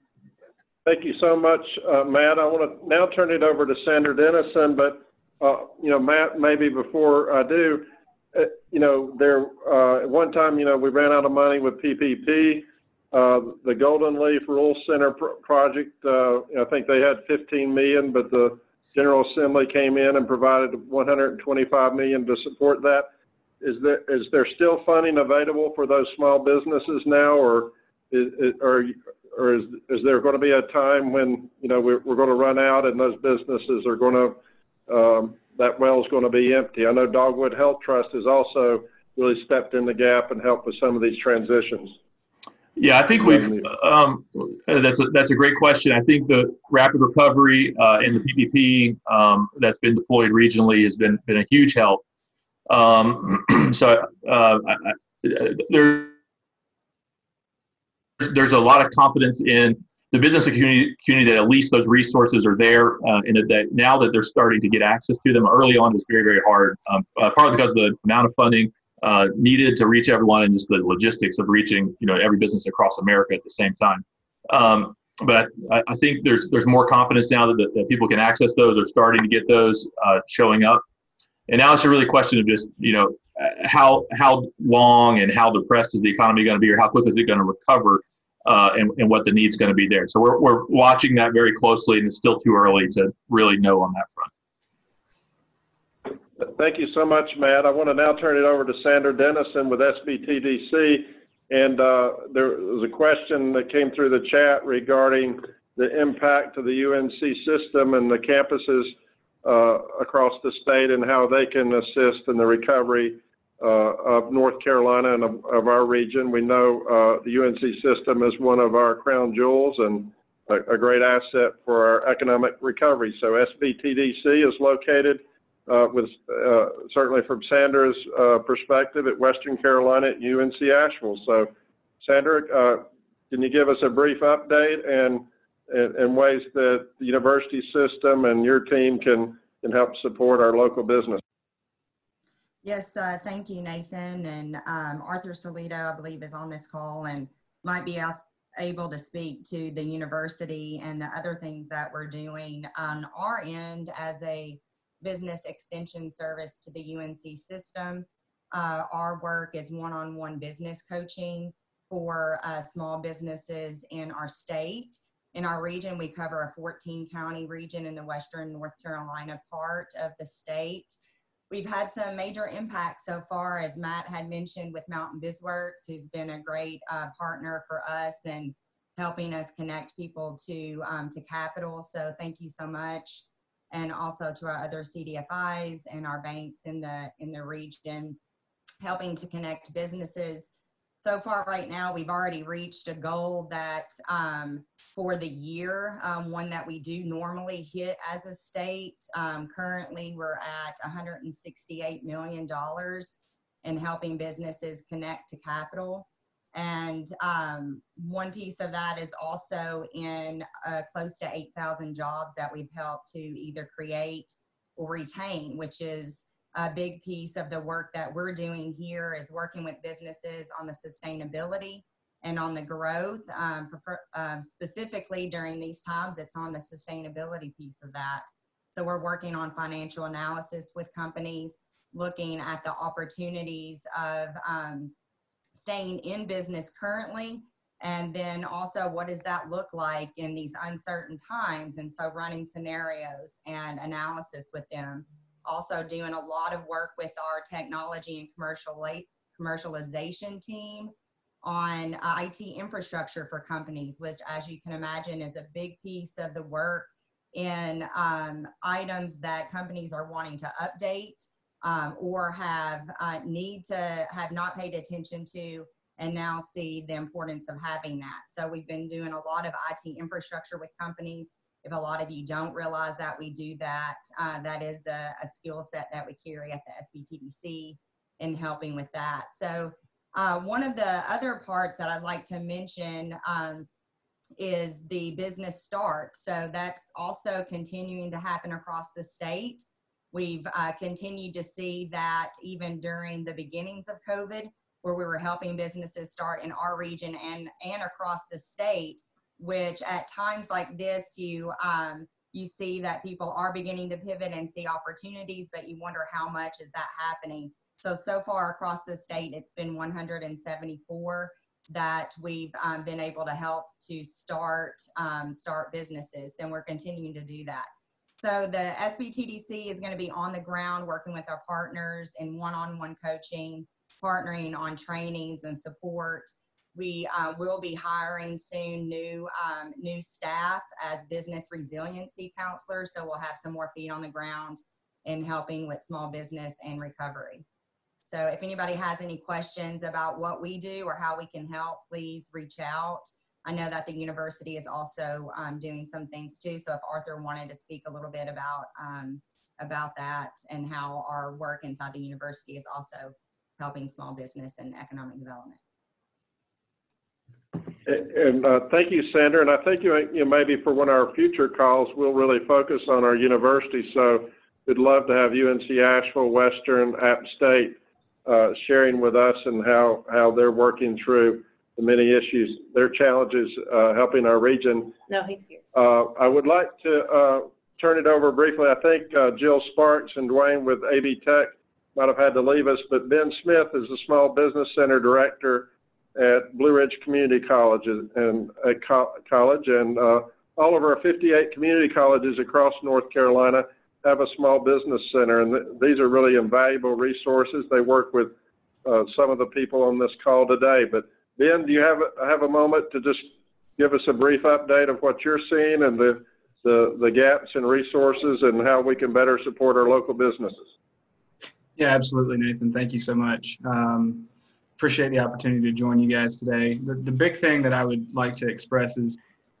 Speaker 1: Thank you so much, uh, Matt. I want to now turn it over to Sandra Dennison, but uh, you know, Matt, maybe before I do, uh, you know, there uh, at one time, you know, we ran out of money with P P P. Uh, the Golden Leaf Rural Center pro- project, uh, I think they had fifteen million, but the General Assembly came in and provided one hundred twenty-five million dollars to support that. Is there is there still funding available for those small businesses now, or is or or is is there going to be a time when, you know, we're we're going to run out and those businesses are going to um, that well is going to be empty? I know Dogwood Health Trust has also really stepped in the gap and helped with some of these transitions.
Speaker 7: Yeah, I think we've, um, that's a, that's a great question. I think the rapid recovery uh, and the P P P um, that's been deployed regionally has been, been a huge help. Um, so uh, I, I, there, there's a lot of confidence in the business community, community that at least those resources are there, uh, and that now that they're starting to get access to them. Early on was very, very hard, um, uh, partly because of the amount of funding Uh, needed to reach everyone, and just the logistics of reaching, you know, every business across America at the same time. Um, but I, I think there's there's more confidence now that, that, that people can access those, or starting to get those uh, showing up. And now it's a really question of just, you know, how how long and how depressed is the economy going to be, or how quickly is it going to recover, uh, and, and what the need's going to be there. So we're we're watching that very closely, and it's still too early to really know on that front.
Speaker 1: Thank you so much, Matt. I want to now turn it over to Sandra Dennison with S B T D C. And uh, there was a question that came through the chat regarding the impact of the U N C system and the campuses uh, across the state, and how they can assist in the recovery uh, of North Carolina and of, of our region. We know uh, the U N C system is one of our crown jewels and a, a great asset for our economic recovery. So S B T D C is located Uh, with uh, certainly from Sandra's uh, perspective at Western Carolina at U N C Asheville. So, Sandra, uh, can you give us a brief update and, and and ways that the university system and your team can can help support our local business?
Speaker 8: Yes, uh, thank you, Nathan. And um, Arthur Solito, I believe, is on this call and might be able to speak to the university and the other things that we're doing on our end as a business extension service to the U N C system. Uh, our work is one-on-one business coaching for uh, small businesses in our state. In our region, we cover a fourteen county region in the Western North Carolina part of the state. We've had some major impacts so far, as Matt had mentioned, with Mountain BizWorks, who's been a great uh, partner for us and helping us connect people to, um, to capital. So thank you so much. And also to our other C D F Is and our banks in the in the region, helping to connect businesses. So far right now, we've already reached a goal that um, for the year, um, one that we do normally hit as a state. Um, currently, we're at one hundred sixty-eight million dollars in helping businesses connect to capital. And um, one piece of that is also in uh, close to eight thousand jobs that we've helped to either create or retain, which is a big piece of the work that we're doing here, is working with businesses on the sustainability and on the growth. Um, for, um, specifically during these times, it's on the sustainability piece of that. So we're working on financial analysis with companies, looking at the opportunities of um, staying in business currently, and then also what does that look like in these uncertain times. And so running scenarios and analysis with them. Also doing a lot of work with our technology and commercial commercialization team on uh, I T infrastructure for companies, which, as you can imagine, is a big piece of the work in um, items that companies are wanting to update um, or have uh, need to have not paid attention to, and now see the importance of having that. So we've been doing a lot of I T infrastructure with companies. If a lot of you don't realize that we do that, uh, that is a, a skill set that we carry at the S B T D C in helping with that. So uh, one of the other parts that I'd like to mention um, is the business start. So that's also continuing to happen across the state. We've uh, continued to see that even during the beginnings of COVID, where we were helping businesses start in our region and, and across the state, which at times like this, you um, you see that people are beginning to pivot and see opportunities, but you wonder how much is that happening. So, so far across the state, it's been one hundred seventy-four that we've um, been able to help to start, um, start businesses, and we're continuing to do that. So the S B T D C is going to be on the ground working with our partners in one-on-one coaching, partnering on trainings and support. We uh, will be hiring soon new um, new staff as business resiliency counselors, so we'll have some more feet on the ground in helping with small business and recovery. So if anybody has any questions about what we do or how we can help, please reach out. I know that the university is also um, doing some things too, so if Arthur wanted to speak a little bit about, um, about that and how our work inside the university is also helping small business and economic development.
Speaker 1: And uh, thank you, Sandra. And I think you, you know, maybe for one of our future calls, we'll really focus on our university. So we'd love to have U N C Asheville, Western, App State uh, sharing with us and how, how they're working through the many issues, their challenges, uh, helping our region.
Speaker 9: No, he's here.
Speaker 1: Uh, I would like to uh, turn it over briefly. I think uh, Jill Sparks and Dwayne with A B Tech might have had to leave us, but Ben Smith is the Small Business Center Director at Blue Ridge Community College and at co college, and uh, all of our fifty-eight community colleges across North Carolina have a small business center, and th these are really invaluable resources. They work with uh, some of the people on this call today. But Ben, do you have a, have a moment to just give us a brief update of what you're seeing and the the, the gaps in resources and how we can better support our local businesses?
Speaker 10: Yeah, absolutely, Nathan. Thank you so much. Um, appreciate the opportunity to join you guys today. The, the big thing that I would like to express is,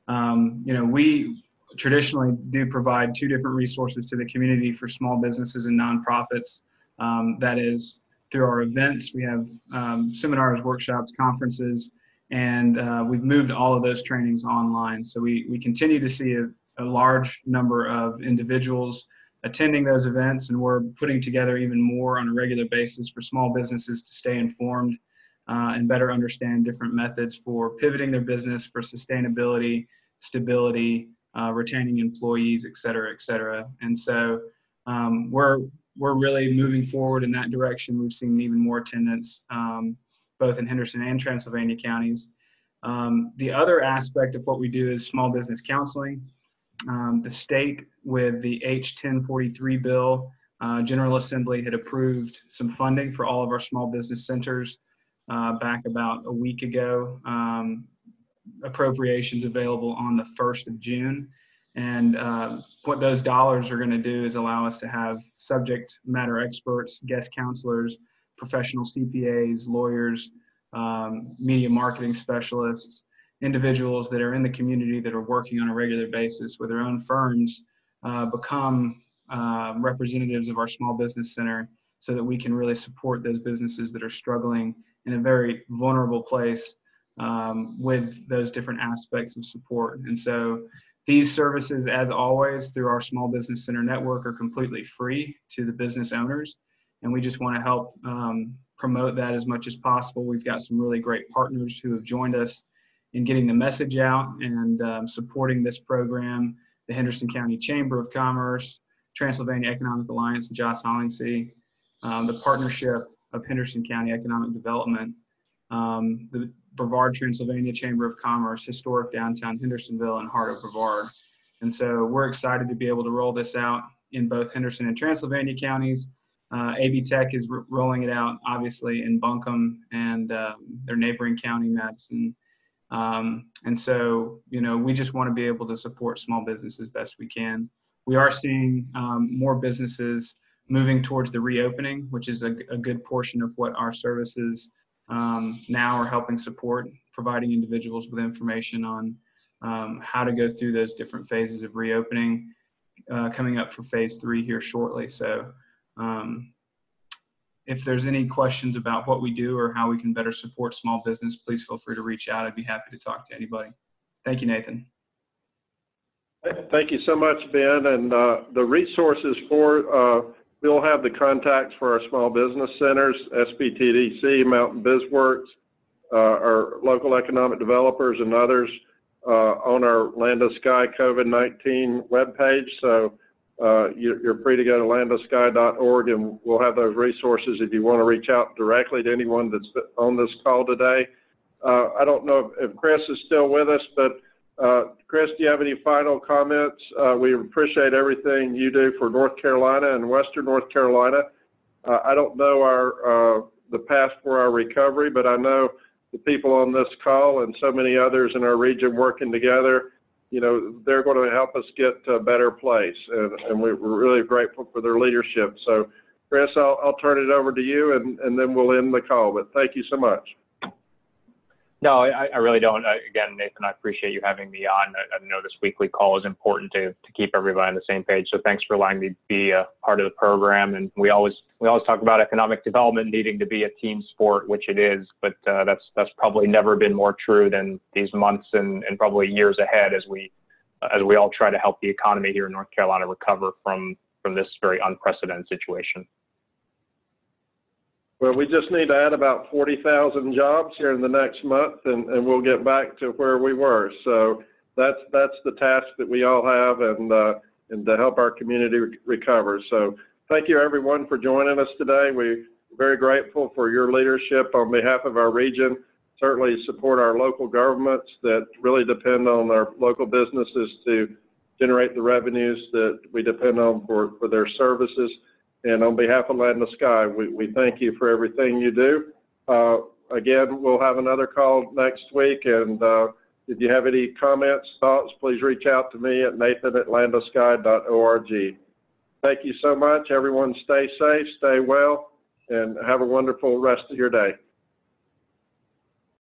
Speaker 10: um, you know, we traditionally do provide two different resources to the community for small businesses and nonprofits. Um, that is through our events. We have um, seminars, workshops, conferences, and uh, we've moved all of those trainings online. So we, we continue to see a, a large number of individuals attending those events, and we're putting together even more on a regular basis for small businesses to stay informed uh, and better understand different methods for pivoting their business for sustainability, stability, uh, retaining employees, et cetera, et cetera. And so um, we're, we're really moving forward in that direction. We've seen even more attendance um, both in Henderson and Transylvania counties. Um, the other aspect of what we do is small business counseling. Um, the state, with the H ten forty-three bill, uh, General Assembly had approved some funding for all of our small business centers uh, back about a week ago. Um, appropriations available on the first of June. And uh, what those dollars are going to do is allow us to have subject matter experts, guest counselors, professional C P As, lawyers, um, media marketing specialists, individuals that are in the community that are working on a regular basis with their own firms uh, become uh, representatives of our small business center so that we can really support those businesses that are struggling in a very vulnerable place um, with those different aspects of support. And so these services, as always, through our Small Business Center network, are completely free to the business owners. And we just want to help um, promote that as much as possible. We've got some really great partners who have joined us in getting the message out and um, supporting this program. The Henderson County Chamber of Commerce, Transylvania Economic Alliance, and Joss Hollingsey, um, the partnership of Henderson County Economic Development, um, the Brevard Transylvania Chamber of Commerce, Historic Downtown Hendersonville, and Heart of Brevard. And so we're excited to be able to roll this out in both Henderson and Transylvania counties. Uh, A B Tech is r- rolling it out, obviously, in Buncombe and uh, their neighboring county, Madison. Um, and so, you know, we just want to be able to support small business as best we can. We are seeing um, more businesses moving towards the reopening, which is a, a good portion of what our services um, now are helping support, providing individuals with information on um, how to go through those different phases of reopening, uh, coming up for phase three here shortly. So um, if there's any questions about what we do or how we can better support small business, please feel free to reach out. I'd be happy to talk to anybody. Thank you, Nathan.
Speaker 1: Thank you so much, Ben. And uh, the resources for, uh, we'll have the contacts for our small business centers, S B T D C, Mountain BizWorks, uh, our local economic developers and others uh, on our Land of Sky COVID nineteen webpage. So uh, you're, you're free to go to land of sky dot org, and we'll have those resources if you want to reach out directly to anyone that's on this call today. Uh, I don't know if, if Chris is still with us, but Uh, Chris, do you have any final comments? Uh, we appreciate everything you do for North Carolina and Western North Carolina. Uh, I don't know our uh, the path for our recovery, but I know the people on this call and so many others in our region working together, you know, they're going to help us get to a better place, and, and we're really grateful for their leadership. So, Chris, I'll, I'll turn it over to you, and, and then we'll end the call. But thank you so much.
Speaker 3: No, I, I really don't. I, again, Nathan, I appreciate you having me on. I, I know this weekly call is important to, to keep everybody on the same page. So thanks for allowing me to be a part of the program. And we always we always talk about economic development needing to be a team sport, which it is. But uh, that's that's probably never been more true than these months and, and probably years ahead as we as we all try to help the economy here in North Carolina recover from from this very unprecedented situation.
Speaker 1: Well, we just need to add about forty thousand jobs here in the next month, and, and we'll get back to where we were. So that's that's the task that we all have, and uh, and to help our community re- recover. So thank you, everyone, for joining us today. We're very grateful for your leadership on behalf of our region. Certainly support our local governments that really depend on our local businesses to generate the revenues that we depend on for, for their services. And on behalf of Land of Sky, we, we thank you for everything you do. Uh, again, we'll have another call next week. And uh, if you have any comments, thoughts, please reach out to me at nathan at land of sky dot org. Thank you so much. Everyone stay safe, stay well, and have a wonderful rest of your day.